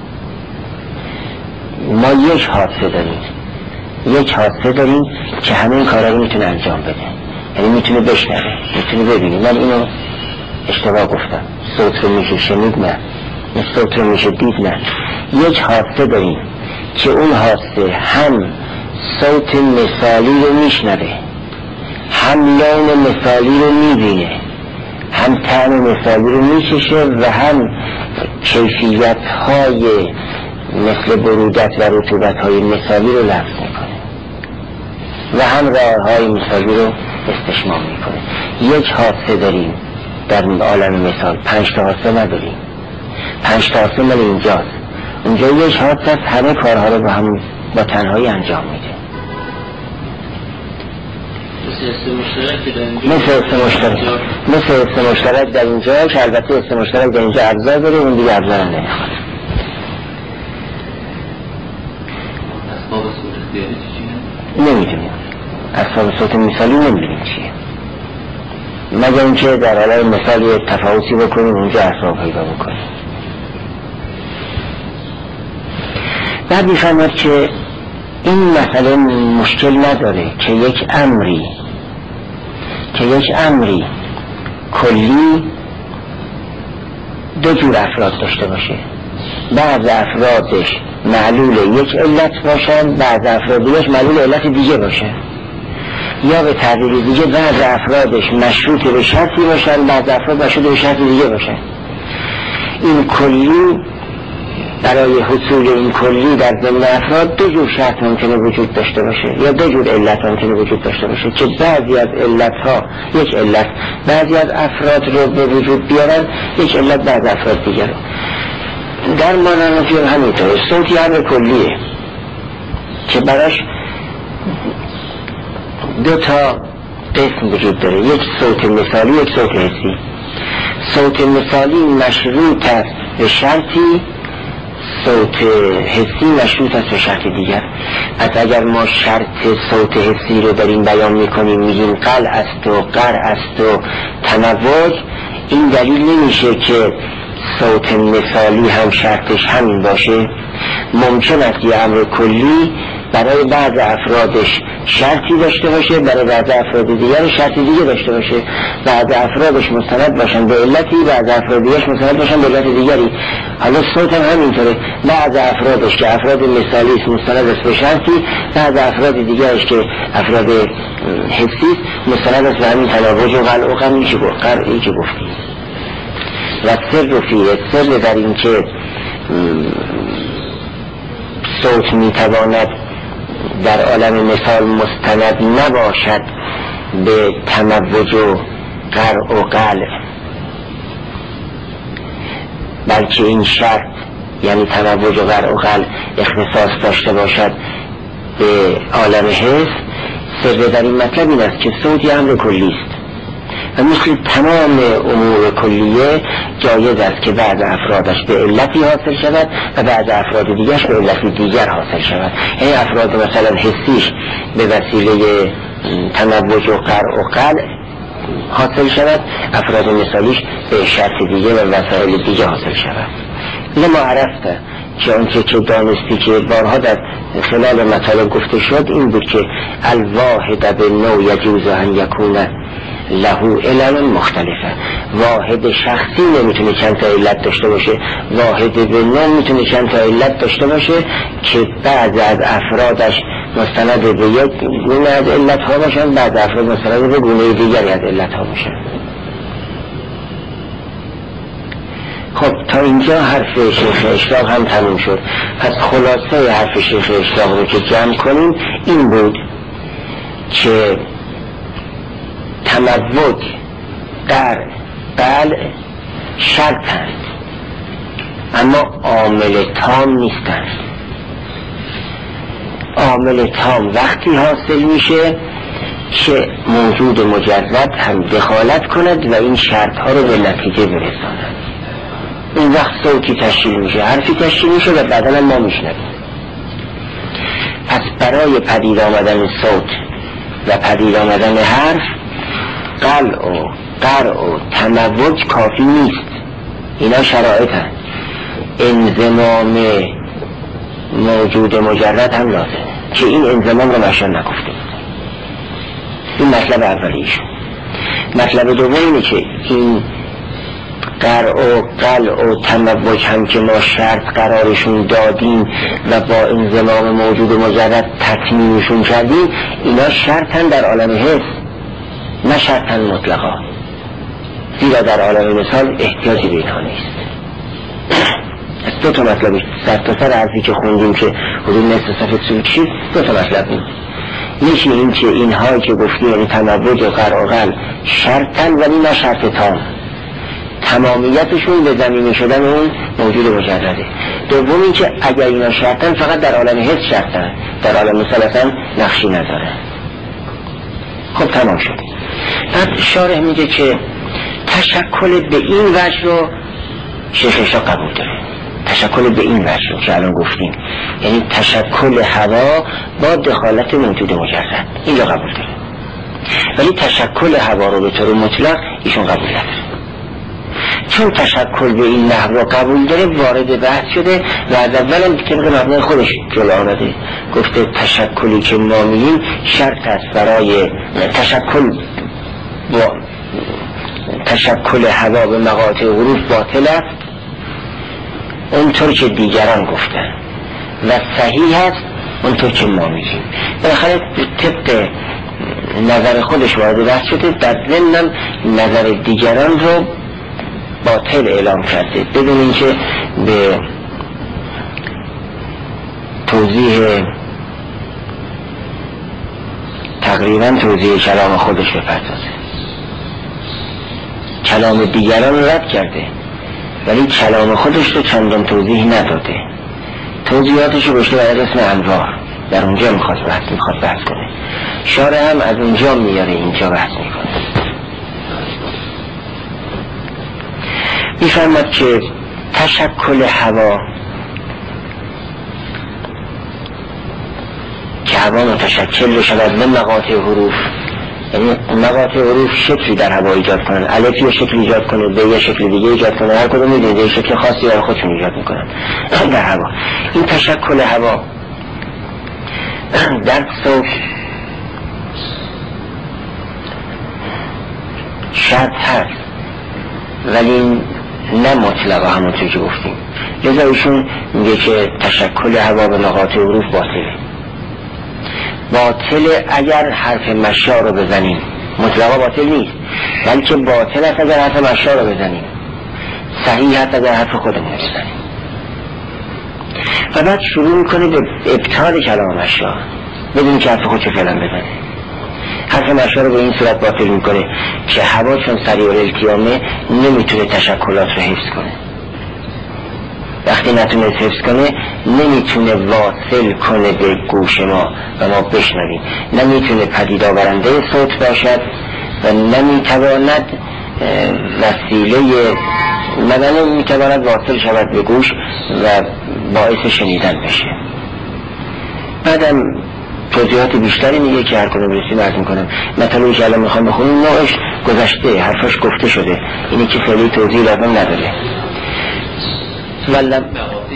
ما یک حادثه داریم، یک حادثه داریم که همه این کارا رو میتونه انجام بده، یعنی میتونه بشنوه، میتونه ببینه. من اینو اشتباه گفتم، صوت رو میشه شنید نه، صوت رو میشه دید نه. یک حادثه داریم که اون حادثه هم صوت مثالی رو میشنوه، هم لون مثالی رو میبینه، هم طعم مثالی رو میچشه و هم کیفیت های مثل برودت و رطوبت های مثالی رو لمس میکنه. و هم راه های مثالی رو استشمام میکنه. یک حادثه داریم در عالم مثال، پنج تا حادثه نداریم. پنج تا حادثه مال اینجاست، اونجا یک حادثه است، همه کارها رو با هم با تنهایی انجام میده. مثل اسم مشترک مثل اسم مشترک در اینجا که البته اسم مشترک در اینجا ابزار داره، اون دیگه ابزار هم نمیخواد. اسباب صوت اختیاری چیه؟ نمیدونیم اسباب صوت مثالی نمیدونیم چیه، مگر اینکه در عالم مثال یه تفاوتی بکنیم اونجا اسباب پیدا بکنیم. بعد میفهمد که این مسئله مشکل نداره که یک امری که یک امری کلی دو جور افراد داشته باشه. بعض افرادش معلول یک علت باشن، بعض افرادش معلول علت دیگه باشه، یا به تعبیر دیگه بعض افرادش مشروط به شرطی باشن، بعض افراد مشروط به شرطی دیگه باشن. این کلی برای حصول این کلی در ضمن افراد دو جور شرط ممکنه وجود داشته باشه یا دو جور علت ممکنه وجود داشته باشه که بعضی از علتها یک علت بعضی از افراد رو به وجود بیارن، یک علت بعض افراد دیگر رو. در مانانوفی همینطور صوتی امر کلیه که براش دو تا قسم وجود داره، یک صوت مثالی، یک صوت حسی. صوت مثالی مشروط است به شرطی، صوت حسی مشروط است به شرط دیگر. پس اگر ما شرط صوت حسی رو داریم بیان میکنیم، میگیم قل است و قر است و تنوع، این دلیل نمیشه که صوت مثالی هم شرطش همین باشه. ممکن است یه امر کلی برای بعض افرادش شرطی داشته باشه، برای بعض افراد دیگر شرطی دیگه داشته باشه. بعض افرادش مستند باشن به علتی، بعض افراد دیگرش مستند باشن به علت دیگری. حالا صوت هم همینطوره، بعض افرادش که افراد مثالی است مستند است به شرطی، بعض افراد دیگرش که افراد حسی است مستند است به همین تناوج و قلع و قمعی که قرعی که گفتیم. و سر فیه، سر در این که صوت میتواند در عالم مثال مستند نباشد به تموج و قرع و قلع، بلکه این شرط یعنی تموج و قرع و قلع اختصاص داشته باشد به عالم حس. سر در این مطلب این است که صوت یه امر کلی است و مثل تمام امور کلیه جایز است که بعض افرادش به علتی حاصل شود و بعض افراد دیگرش به علتی دیگر حاصل شود. یعنی افراد مثلا حسیش به وسیله تموج و قرع و قلع حاصل شود، افراد مثالیش به شرط دیگه و وسایل دیگه حاصل شود. لما عرفته که آنچه که دانستی که بارها در خلال مطالب گفته شد این بود که الواحد به نوع یجوز ان یکون لهو علل مختلفه. واحد شخصی نمیتونه چند تا علت داشته باشه، واحد به نوع میتونه چند تا علت داشته باشه که بعض از افرادش مستند به یک گونه از علت ها باشن، بعض افراد مستند به گونه دیگری از علت ها باشن. خب تا اینجا حرف شیخ اشراق هم تموم شد. پس خلاصه حرف شیخ اشراق رو که جمع کنیم این بود که تموج در قلع شرطند اما عامل تام نیستند. عامل تام وقتی حاصل میشه که موجود مجرد هم دخالت کند و این شرط ها رو به نتیجه برساند. این وقت صوتی تشکیل میشه، حرفی تشکیل میشه و بعدا ما میشنویم. پس برای پدید آمدن صوت و پدید آمدن حرف قلع و قرع و تموج کافی نیست، اینا شرایط هست. انضمام موجود مجرد هم لازم که این انضمام رو مشان نگفته. این مطلب اولیشون. مطلب دوم اینه که این قرع و قلع و تموج هم که ما شرط قرارشون دادیم و با انضمام موجود مجرد تطمیمشون کردیم، اینا شرطن در عالم حس نه شرطن مطلقا، زیرا در عالم مثال احتیاجی به اینها نیست. از دو تا مطلبی سر تا سر حرفی که خوندیم که حدود نصف صفحه طول کشید دو تا مطلب بود. مثل این که اینهایی که گفتیم یعنی تموج و قراقل شرطن ولی نه شرط تام، تمامیتشون به زمینی شدن اون موجود مجرده. دوم این که اگر اینا شرطن فقط در عالم حس شرطن، در عالم مثلثاً نقشی نداره. خب تمام شد. بعد شارح میگه که تشکل به این وجه رو شیخ عشا قبول داره. تشکل به این وجه رو که الان گفتیم، یعنی تشکل هوا با دخالت موجود مجرد، این رو قبول داره. ولی تشکل هوا رو به طور مطلق ایشون قبول نداره. چون تشکل به این نحو رو قبول داره وارد بحث شده و از اول هم طبق مبنای خودش جلو آمده، گفته تشکلی که ما میگیم شرط است برای تشکل با تشکل هوا به مقاطع حروف باطل است اونطور که دیگران گفتن و صحیح است اونطور که ما میگیم. بالاخره طبق نظر خودش وارد بحث شده، در ضمن نظر دیگران رو باطل اعلام کرده بدون اینکه به توضیح تقریبا توضیح کلام خودش بپردازه. کلام دیگران رو رد کرده ولی کلام خودش رو چندان توضیح نداده. توضیحاتش رو گشته برای اسم انوار، در اونجا میخواد بحث میخواد بحث کنه. شارع هم از اونجا میاره اینجا بحث میکنه. میفهمد که تشکل هوا که هوا متشکل بشود به مقاطع حروف، یعنی مقاطع حروف شکلی در هوا ایجاد کنن، الف یه شکل ایجاد کنه، ب یه شکل دیگه ایجاد کنه، هر کدوم میدونید یه شکل خاصی برای خودشون ایجاد میکنن در هوا. این تشکل هوا در صوت شرط هست ولی نه مطلقا همونطور که گفتیم. لذا ایشون میگه که تشکل هوا به مقاطع حروف باطله. باطله اگر حرف مشا رو بزنیم، مطلقا باطل نیست، بلکه باطل است اگر حرف مشا رو بزنیم، صحیح است اگر حرف خودمون بزنیم. و بعد شروع میکنه به ابطال کلام مشا بدون که حرف خودشو فعلا بزنه. حرف مشا رو به این صورت باطل میکنه که هوا چون سریع الالتیامه نمیتونه تشکلات رو حفظ کنه. وقتی نتونه حفظ کنه نمیتونه واصل کنه به گوش ما و ما بشنویم، نمیتونه پدید آورنده صوت باشد و نمیتواند وسیله مدنه میتواند واصل شود به گوش و باعث شنیدن بشه. بعدم توضیحات بیشتری میگه که هر کنم رسیم عرض میکنم. مطلبی که الان میخوام بخونیم نوعش گذشته، حرفش گفته شده، اینی که خیلی توضیح لازم نداره. ولم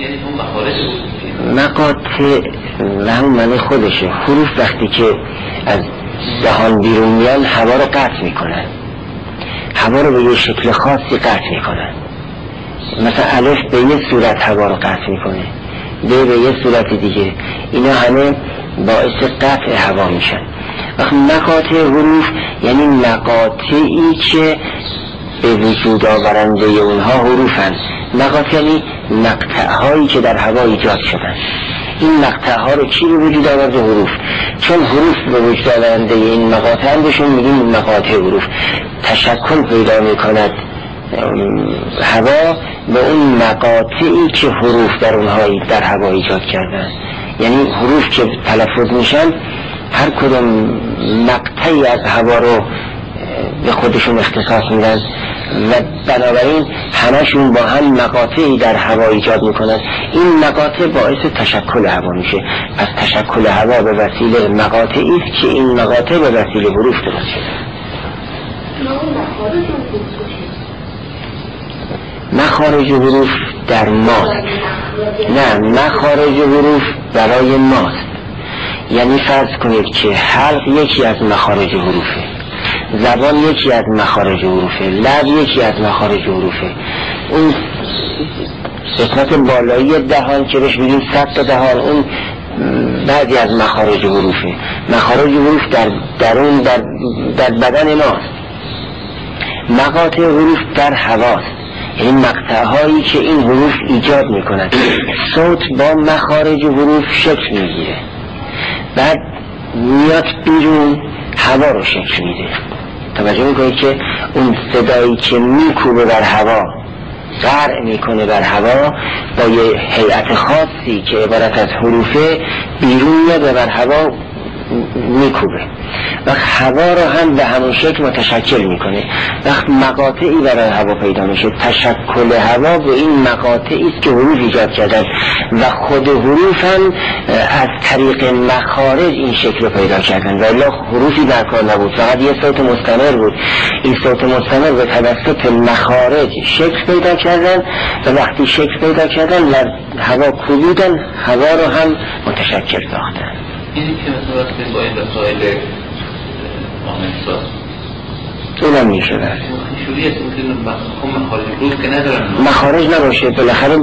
مقاطع و همون معنی خودشه. حروف وقتی که از دهان بیرون میان هوا رو قطع میکنن، هوا رو به یه شکل خاصی قطع میکنن. مثلا الف به یه صورت هوا رو قطع میکنه، ب به یه صورت دیگه، اینا همه باعث قطع هوا میشن. وقت مقاطع حروف یعنی مقاطعی که به وجود آورنده اونها حروفن. مقاطع یعنی مقطع هایی که در هوا ایجاد شدن. این مقطع ها رو کی به وجود آورده؟ حروف. چون حروف به وجود آورنده این مقاطع هم بهشون میگیم مقاطع حروف. تشکل پیدا میکند هوا به اون مقاطعی که حروف در اونها در هوا ایجاد کردن. یعنی حروف که تلفظ میشن هر کدوم مقطعی از هوا رو به خودشون اختصاص میدن و بنابراین همشون با هم مقاطعی در هوا ایجاد میکنن. این مقاطع باعث تشکل هوا میشه. پس تشکل هوا به وسیله مقاطعی است که این مقاطع به وسیله حروف درست شده. مخارج حروف در ماست. نه، مخارج حروف برای ماست. یعنی فرض کنید که حلق یکی از مخارج حروفه، زبان یکی از مخارج حروفه، لب یکی از مخارج حروفه. اون قسمت بالایی دهان که بهش میگیم سطح دهان، اون بعضی از مخارج حروفه. مخارج حروف در درون در, در بدن ماست. مقاطع حروف در هواست، یعنی مقطع هایی که این حروف ایجاد میکنن. صوت با مخارج حروف شکل میگیره. بعد میاد بیرون هوا رو شکل میده. توجه میکنید که اون صدایی که میکوبه بر هوا، قرع میکنه بر هوا، با یه هیئت خاصی که عبارت از حروفه بیرون میاد و بر هوا میکوبه. وقت هوا رو هم به همون شکل متشکل میکنه. وقت مقاطعی برای هوا پیدا میشه. تشکل هوا به این مقاطعی است که حروف ایجاد کردن و خود حروف هم از طریق مخارج این شکل رو پیدا کردن و الا حروفی در کار نبود، فقط یه صوت مستمر بود. این صوت مستمر به توسط مخارج شکل پیدا کردن و وقتی شکل پیدا کردن و هوا کوبیدن، هوا رو هم متشکل ساختن. اینی که مثلا وقتی با این رسائل آمنساز اونم میشه برد شوری هست که مخارج روز که ندارن، مخارج نباشه بالاخره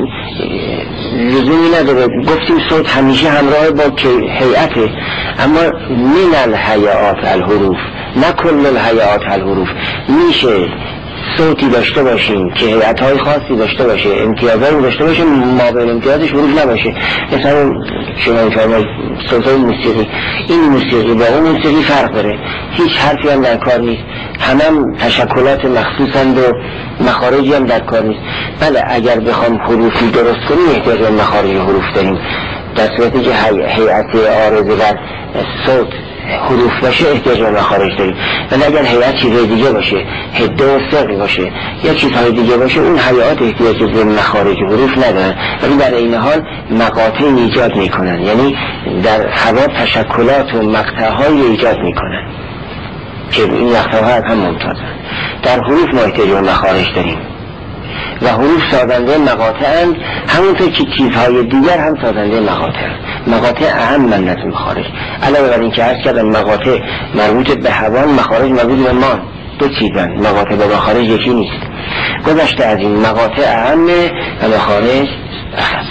لزومی نداره. گفتیم صوت همیشه همراه با که هیئته، اما من الهیئات الحروف، نه کل الهیئات الحروف. میشه صوتی داشته باشیم که هیئت‌های خاصی داشته باشه، امتیازایی داشته باشه، ما بین امتیازش حروف نباشه. مثلا شما می‌فرمایید صوت‌های موسیقی، این موسیقی با اون موسیقی فرق داره، هیچ حرفی هم در کار نیست، همه هم تشکلات مخصوصند و مخارجی هم در کار نیست. بله اگر بخوام حروفی درست کنیم احتیاج به مخارج حروف داریم، در صورتی که هیئت عارضه بر صوت حروف باشه احتیاج به مخارج داریم. ولی اگر هیئت چیزای دیگه باشه، هده و سقی باشه یا چیزهای دیگه باشه، اون هیئات احتیاج به مخارج حروف ندارن، ولی در این حال مقاطع ایجاد میکنن، یعنی در هوا تشکلات و مقطع‌های ایجاد میکنن که این مقطع‌ها هم ممتازن. در حروف ما احتیاج به مخارج داریم و حروف سازنده مقاطع هم، همونطور که چیزهای دیگر هم سازنده مقاطع. مقاطع اهم من از مخارج. علاوه بر این که عرض کردم مقاطع مربوط به هوا، مخارج مربوط به ما، دو چیزن، مقاطع با مخارج یکی نیست. گذشته از این مقاطع اهم و مخارج اخص.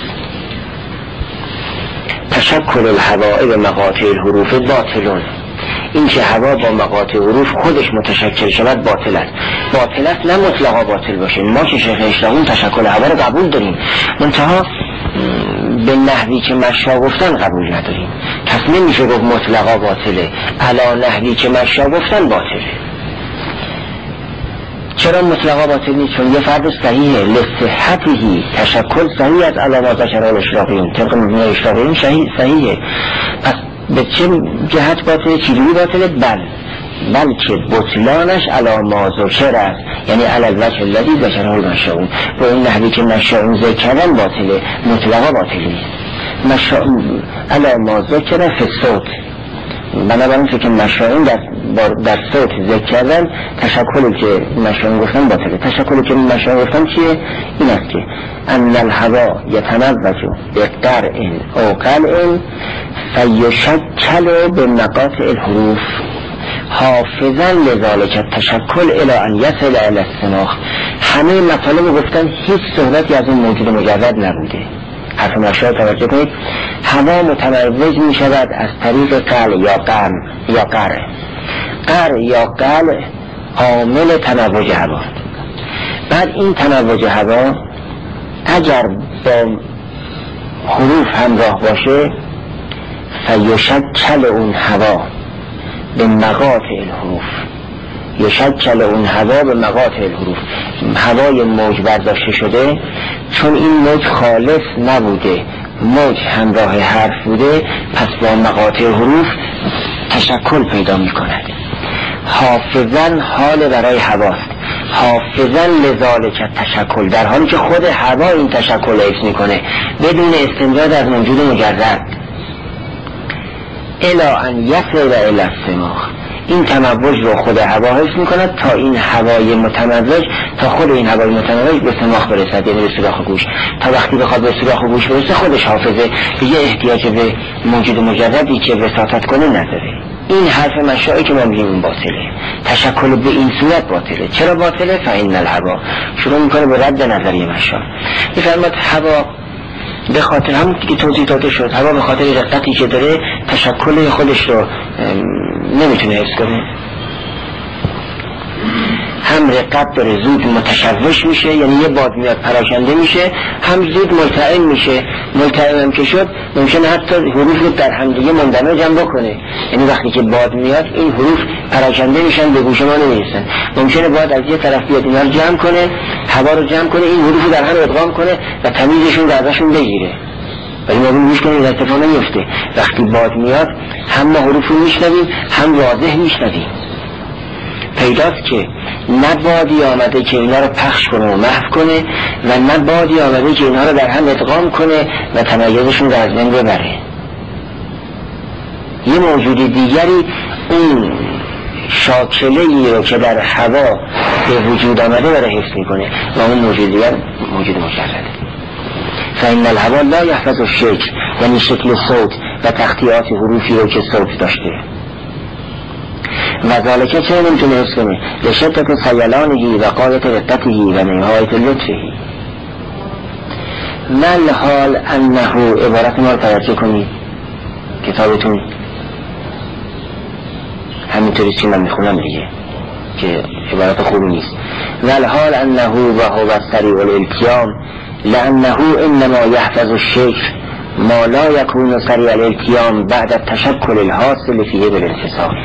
تشکل الهواء به مقاطع الحروف باطلون، این که هوا با مقاطع حروف خودش متشکل شود باطل است. باطل است نه مطلقا باطل باشه. ما که شیخ اسلام تشکل هوا رو قبول داریم، منتها به نحوی که مشا گفتن قبول نداریم. پس نمیشه گفت مطلقا باطله، علا نحوی که مشا گفتن باطله. چرا مطلقا باطل نیست؟ چون یه فرد صحیحه، لصحته تشکل صحیح از علامات ذکر الاشراقیون، طبق مبنای اشراقیون صحیحه. پس به چه جهت باطله؟ چیزی باطله؟ بل بلکه بطلانش علامات ذکر است، یعنی علی الوجه الذی ذکره المشاؤون، با این نحوی که مشاؤون ذکر کردن باطله، مطلقا باطل نیست. مشاؤون علامات ذکر فی الصوت، بنابراین که مشاؤون در در صوت ذکر کردن، تشکلی که مشاؤون گفتن باطله. تشکلی که مشاؤون گفتن چیه؟ این است که ان الهوا یتنوج بقرء او قلع فیشکل به مقاطع الحروف حافظا لذالک التشکل الی ان یصل الی السماخ. همه مطالب گفتن هیچ صحبتی از این موجود مجرد نبوده. حرف مشاء توجه کنید، هوا متموج می شود از طریق قلع یا قرن یا قرع. قرع یا قلع عامل تموج هوا. بعد این تموج هوا اگر با حروف همراه باشه، فیشکل اون هوا به مقاطع الحروف، یشکل اون هوا به مقاطع الحروف. هوای موج برداشته شده، چون این موج خالص نبوده، موج همراه حرف بوده، پس با مقاطع حروف تشکل پیدا می کند. حافظن حال برای هواست، حافظن لذالک تشکل، در حالی که خود هوا این تشکل حفظ می کنه بدون استمداد از موجود مجرد. الا ان یصل الی السماخ، این تموج رو خود هوا حفظ می کند تا این هوای متموج، تا خود این هوای متموج به سماخ برسد، یعنی به سوراخ گوش. تا وقتی بخواد به سوراخ گوش برسه خودش حافظه، دیگه احتیاج به موجود مجردی که وساطت کنه نداره. این حرف مشائی که ما میگیم این باطله، تشکل به این صورت باطله. چرا باطله؟ فإن الهوا، شروع میکنه به رد نظریه مشا. میفرماد هوا به خاطر هم که توضیح داده شد، هوا به خاطر رقتی که داره تشکل خودش رو نمیتونه حفظ کنه. هم رقت داره، زود متشوش میشه، یعنی یه باد میاد پراکنده میشه، هم زود ملتئم میشه. ملتئم هم که شد ممکنه حتی حروف رو در همدیگه مندمج هم بکنه، یعنی وقتی که باد میاد این حروف پراکنده میشن، به گوش ما نمیرسن. ممکنه باد از یه طرف بیاد اینا رو جمع کنه، هوا رو جمع کنه، این حروف رو در هم ادغام کنه و تمیزشون رو ازشون بگیره، ولی ما بیم میشکنیم این اتفاق نمیفته. وقتی باد میاد هم ما حروف رو میشنویم هم واضح میشنویم. پیداست که نه بادی آمده که اینا رو پخش کنه و محو کنه و نه بادی آمده که اینا رو در هم ادغام کنه و تمایزشون رو از بین ببره. یه موجود دیگری اون شاکله‌ای رو که در هوا به وجود آمده داره حفظ میکنه و اون موجود دیگر موجود مجرده. فإن الهوا لا يحفظ الشکل، یعنی شکل صوت و تخطیات حروفی رو که صوت داشته. و ذالکه چه نمیتونه حفظ کنه؟ لشدت سیلانهی و قایت رقته و نهایت لطفهی. من حال انه، عبارت ما رو توجه کنید کتابتون همینطوری چی من میخونم دیگه که عبارت خوبی نیست. والحال انه و هو السریع الالتیام لانه انما یحفظ الشکل ما لا یکون سریع الالتیام بعد التشکل الحاصل فیه بالانفصال.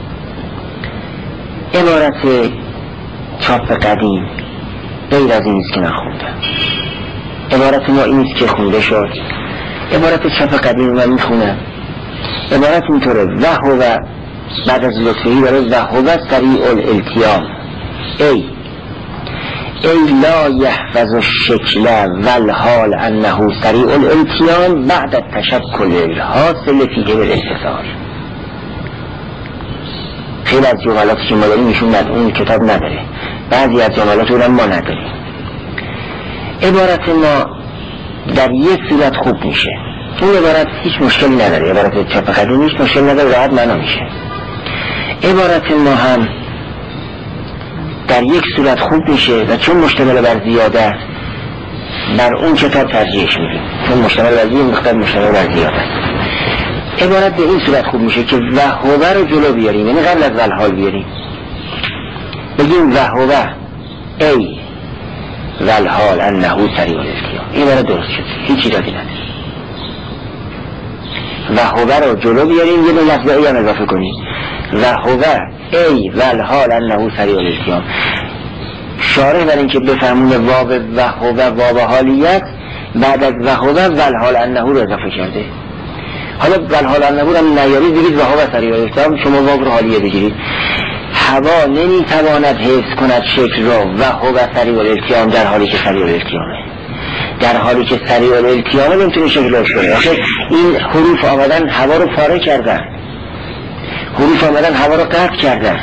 عبارت چاپ قدیم غیر از این است که نخوندم. عبارت ما این است که خونده شد. عبارت چاپ قدیم من میخونم. عبارت اینطوره: و هو، بعد از لطفی داره و هو سریع الالتیام ای ای لا یحفظ الشکل والحال انه سریع الالتیام بعد التشکل الحاصل فیه بالانفصال. خیلی از جملاتی که ما داریم ایشون از اون کتاب نداره، بعضی از جملات رو ما نداریم. عبارت ما در یک صورت خوب میشه، اون عبارت هیچ مشکلی نداره، عبارت چاپ قدیم هیچ مشکل نداره، راحت معنا میشه. عبارت ما هم در یک صورت خوب میشه و چون مشتمل بر زیاده است بر اون کتاب ترجیحش میدیم، چون مشتمل بر زیاده مختلف مشتمل بر زیاده است. عبارت به این صورت خوب میشه که و هو رو جلو بیاریم، یعنی قبل از والحال بیاریم، بگیم و هو ای والحال انه سریع الالتیام. این عبارت درست شد، هیچ ایرادی نداره. و هو رو جلو بیاریم، یه دو لفظ ای هم اضافه کنیم، و هو ای والحال انه سریع الالتیام. شارح بر این که بفهمونه واو و هو واو حالیت، بعد از و هو والحال انه رو اضافه کرده. حالا والحال انه رو هم نیاری بگید و هو سریع الالتیام، شما واو رو حالیه بگیرید. هوا نمیتواند حفظ کند شکل رو و هو سریع الالتیام در حالی که سریع الالتیامه. در حالی که سریع الالتیامه نمیتونه شکل روش کنه. این حروف آمدن هوا رو پاره کردن، حروف آمدن هوا رو قطع کردن.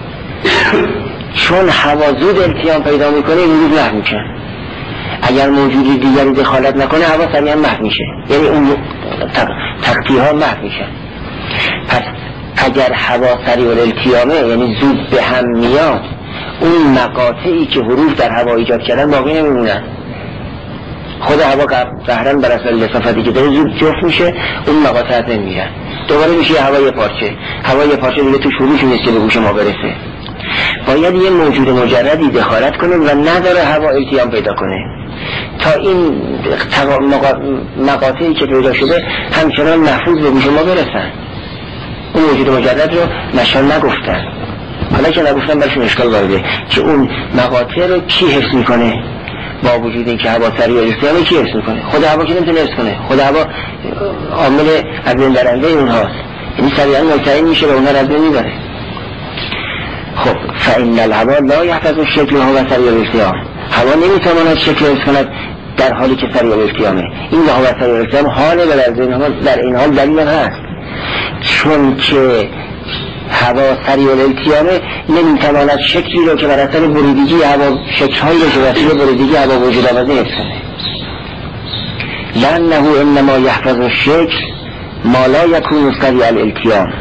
چون هوا زود التیام پیدا میکنه این حروف محو میشن. اگر موجودی دیگری دخالت نکنه هوا سریعا محو میشه، یعنی اون تقطیع ها محو میشن. پس اگر هوا سریع الالتیامه یعنی زود به هم میاد، اون مقاطعی که حروف در هوا ایجاد کردن باقی نمیمونن. خود هوا قهرن بر اصل لصافتی که داره زود جفت میشه، اون مقاطع از این میرن، دوباره میشه یه هوای پارچه. هوای پارچه دیگه تو شروعش نیست که به گوش ما برسه. باید یه موجود مجردی دخالت کنه و نداره هوا التیام پیدا کنه تا این مقاطعی که پیدا شده همچنان محفوظ به گوش ما برسن. اون موجود مجرد رو نشان نگفتن، حالا که نگفتن برشون اشکال وارده که اون مقاطع رو کی حفظ میکنه؟ با وجود این که هوا سریع الالتیامه کی حفظ میکنه؟ خود هوا که نمیتونه حفظ کنه، خود هوا عامل از بین برنده اونهاست، یعنی سریعا ملتئم میشه و اونها رو از بین میبره. خب فإن الهوا لا يحفظ الشکل و هو سریع الالتیام. هوا نمیتواند شکل حفظ کند در حالی که سریع الالتیامه. این هوا سریع الالتیام حاله و در این حال دلیل هست، چون که هوا سریع الالتیامه نمیتواند شکلی رو که بر اثر بریدگی هوا، شکل‌هایی رو که بر اثر بریدگی هوا وجود آورده حفظ کنه. لأنه انما یحفظ الشکل ما لا یکون سریع الالتیام.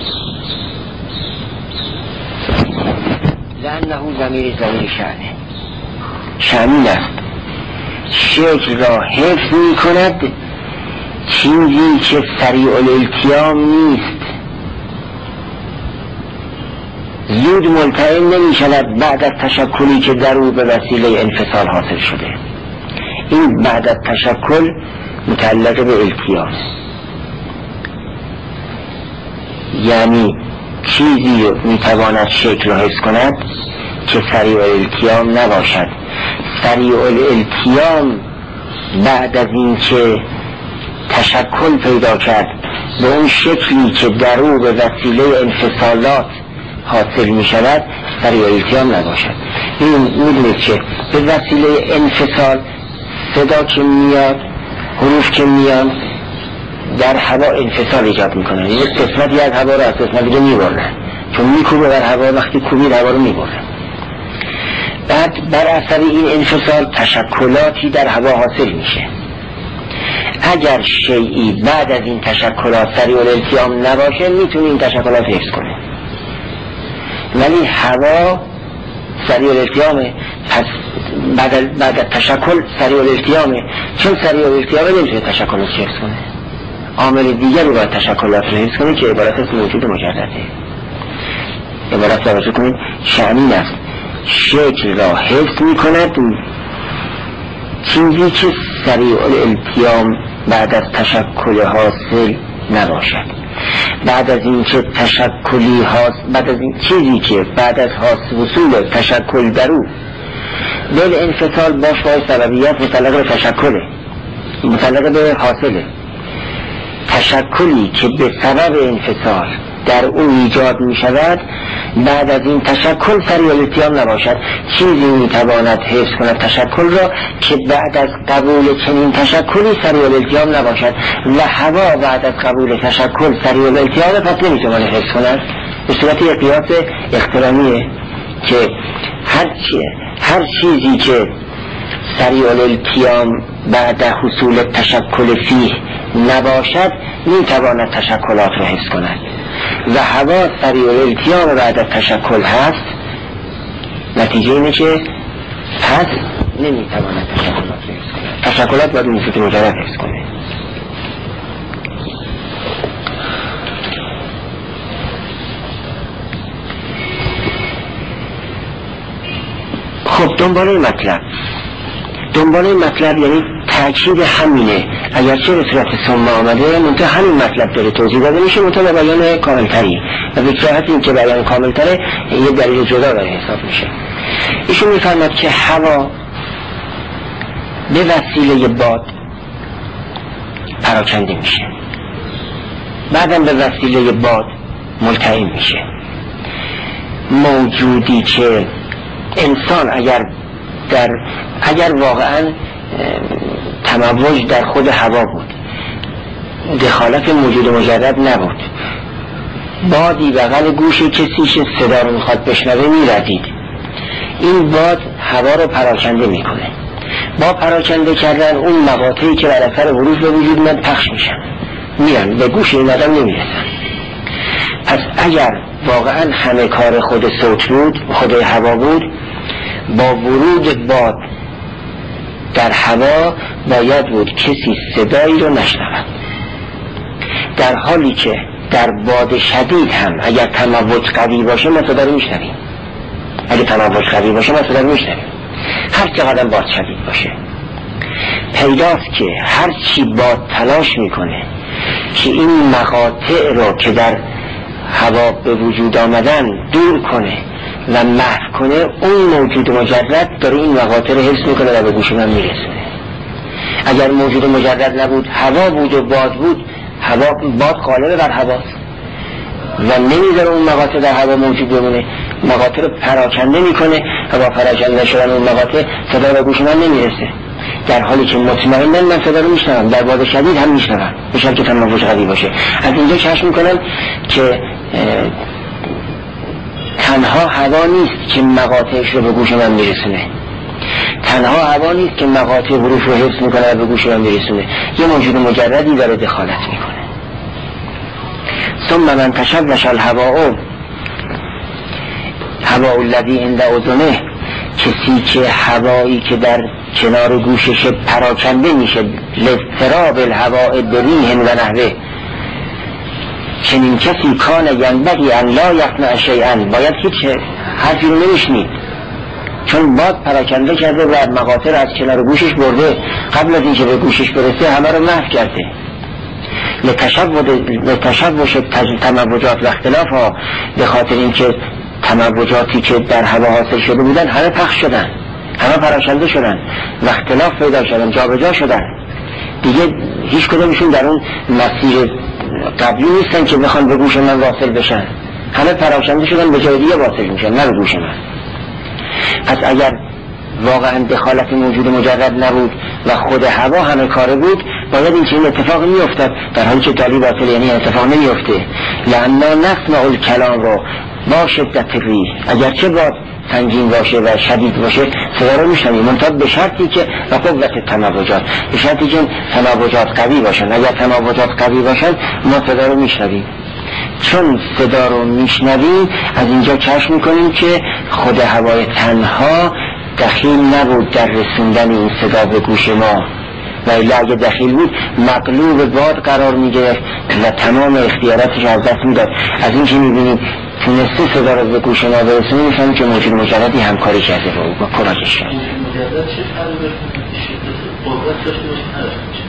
لأنه ضمیر ضمیر شأنه، شأنی است. شکل را حفظ می کند چیزی که سریع الالتیام نیست. زود ملتئم نمی شود بعد از تشکلی که در او به وسیله انفصال حاصل شده. این بعد از تشکل متعلق به التیام، یعنی چیزی میتواند شکل را حفظ کند که سریع الالتیام نباشد. سریع الالتیام بعد از این که تشکل پیدا کرد به اون شکلی که در او به وسیله انفصالات حاصل می شود سریع الالتیام نباشد. این میدونید که به وسیله انفصال صدا که میاد، حروف که میان در هوا انفصال ایجاد میکنن، یک قسمتی از هوا رو از قسمت دیگه میبرن، چون میکوبه در هوا، وقتی کوبید هوا رو میبرن. بعد بر اثر این انفصال تشکلاتی در هوا حاصل میشه. اگر شیئی بعد از این تشکلات سریع الالتیام نباشه میتونه این تشکلات حفظ کنه، ولی هوا سریع الالتیامه، پس بعد بعد از تشکل سریع الالتیامه، چون سریع الالتیامه نمیتونه تشکلات حفظ کنه. عامل دیگر رو باید تشکلات رو حفظ کنه که عبارت از موجود مجرده. عبارت توجه کنید شأنین است، شکل را حفظ می کند چیزی که سریع الالتیام بعد از تشکل حاصل نباشد. بعد از این که تشکلی حاصل، بعد از این چیزی که بعد از حاصل وصول تشکل در او بل انفصال باش باید سببیت متعلق به تشکله، متعلق به حاصله. تشکلی که به سبب انفصال در اون ایجاد می شود بعد از این تشکل سریع الالتیام نباشد. چیزی می تواند حفظ کند تشکل را که بعد از قبول چنین تشکلی سریع الالتیام نباشد، و هوا بعد از قبول تشکل سریع الالتیام پس نمی تواند حفظ کند. به صورت یک قیاس اقترانیه که هر, چی هر چیزی که سریع الالتیام بعد حصول تشکل فیه نباشد می تواند تشکلات را حفظ کند، و هوا سریع الالتیام بعد از تشکل هست. نتیجه اینه که پس نمی تواند تشکلات را حفظ کند. تشکلات باید موجود مجرد حفظ کنه. خب دنباله مطلب دنباله مطلب یعنی تأکید همینه، اگرچه به صورت ثم آمده منتها همین مطلب داره توضیح داده میشه، منتها به بیان کاملتری، و به صورت این که بیان کاملتره یه دلیل جدا داره حساب میشه. ایشون میفرماد که هوا به وسیله باد پراکنده میشه، بعدم به وسیله باد ملتئم میشه. موجودی که انسان اگر در اگر واقعا تموج در خود هوا بود، دخالت موجود مجرد نبود، بادی بغل گوش کسیش صدا رو میخواد بشنوه میردید، این باد هوا رو پراکنده میکنه. با پراکنده کردن اون مقاطعی که بر اثر ورود به وجود من پخش میشن میرن به گوش این آدم نمیرسن. پس اگر واقعا همه کار خود صوت بود، خود هوا بود، با ورود باد در هوا باید بود کسی صدایی رو نشنود، در حالی که در باد شدید هم اگر تموج قوی باشه ما صدا رو میشنویم. اگر تموج قوی باشه ما صدا رو میشنویم هر چقدر باد شدید باشه. پیداست که هر چی باد تلاش میکنه که این مقاطع رو که در هوا به وجود آمدن دور کنه و محو کنه، اون موجود مجرد داره این مقاطع رو حفظ میکنه و به گوش من میرسونه. اگر موجود مجرد نبود، هوا بود و باد بود، هوا باد غالب بر هواست و نمیذاره اون مقاطع در هوا موجود بمونه، مقاطع رو پراکنده میکنه و با پراکنده شدن اون مقاطع صدا به گوش من نمیرسه، در حالی که مطمئنا من صدا رو میشنوم، در باد شدید هم میشنوم به شرطی که تموج قوی باشه. از اینجا کشف میکنم که تنها هوا نیست که مقاطعش رو به گوش من میرسونه، تنها هوا نیست که مقاطع حروف رو حفظ میکنه و به گوش من میرسونه، یه موجود مجردی داره دخالت میکنه. ثم من تشوش الهواء هواء الذی عند اذنه، کسی که هوایی که در کنار گوشش پراکنده میشه، لاضطراب الهواء بریح و نحوه، چنین کسی کان ینبغی ان لا یسمع شیئا، باید هیچ حرفی رو نمیشنید، چون باد پراکنده کرده و مقاطع از کنار گوشش برده، قبل از اینکه به گوشش برسه همه رو محو کرده. لتشوش تموجات و اختلاف ها، به خاطر اینکه تموجاتی که در هوا حاصل شده بودن همه پخش شدن، همه پراکنده شدن و اختلاف پیدا شدن، جا به جا شدن، دیگه هیچ کدومشون در اون مسیر قبلی نیستن که بخوان به گوش من واصل بشن، همه پراکنده شدن، به جای دیگه واصل میشن، نه به گوش من. پس اگر واقعا دخالت موجود مجرد نبود و خود هوا همه کاره بود، باید این چنین اتفاق میافتد، در حالی که دالی باطل یعنی اتفاق نمیافته. لأننا نسمع الکلام رو با شدت ریح، اگرچه باد سنگین باشه و شدید باشه صدا رو میشنویم، منتها به شرطی که و قوت تموجات، به شرطی که تموجات قوی باشن. اگر تموجات قوی باشن ما صدا رو میشنویم، چون صدا رو میشنویم از اینجا کشف میکنیم که خود هوای تنها دخیل نبود در رسوندن این صدا به گوش ما، و الا اگه دخیل بود مقلوب باد قرار میگرفت و تمام اختیاراتش از دست میداد. از این که میبینیم تونسته صدا رو به گوش ما برسونه، میفهمیم که موجود مجردی همکاری کرده با او با کمکش کرد. مجرد چه فرقی داره؟ شدت قوت داشته باشه نداشته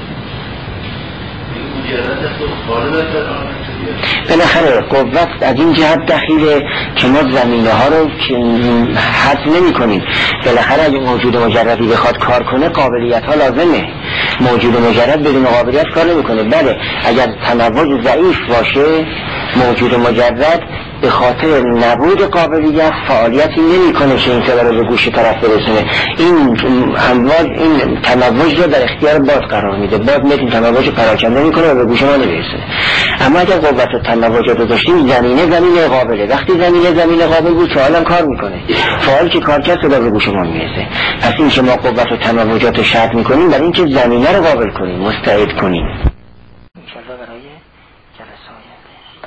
مجرد است و خارج از بالاخره قوت از این جهت دخیله که ما زمینه ها رو حذف نمی کنیم. بالاخره اگه موجود مجردی بخواد کار کنه قابلیت ها لازمه، موجود مجرد بدون قابلیت کار نمی کنه. بله اگر تموج ضعیف باشه موجود مجرد به خاطر نبود قابلیت فعالیتی نمی کنه که این صدا رو به گوش طرف برسونه. این امواج این تموج رو در اختیار باد قرار میده، باد میتونه تموج پراکنده میکنه و به گوش ما نمیرسونه. اما اگر قوت و تموجات رو داشتیم زمینه زمینه قابله، وقتی زمینه زمینه قابل بود فعالم کار میکنه، فعال که کار کرد صدا به گوش ما میرسه. پس این که ما قوت و تموجات رو شرط میکنیم برای اینکه زمینه رو قابل کنیم، مستعد کنیم.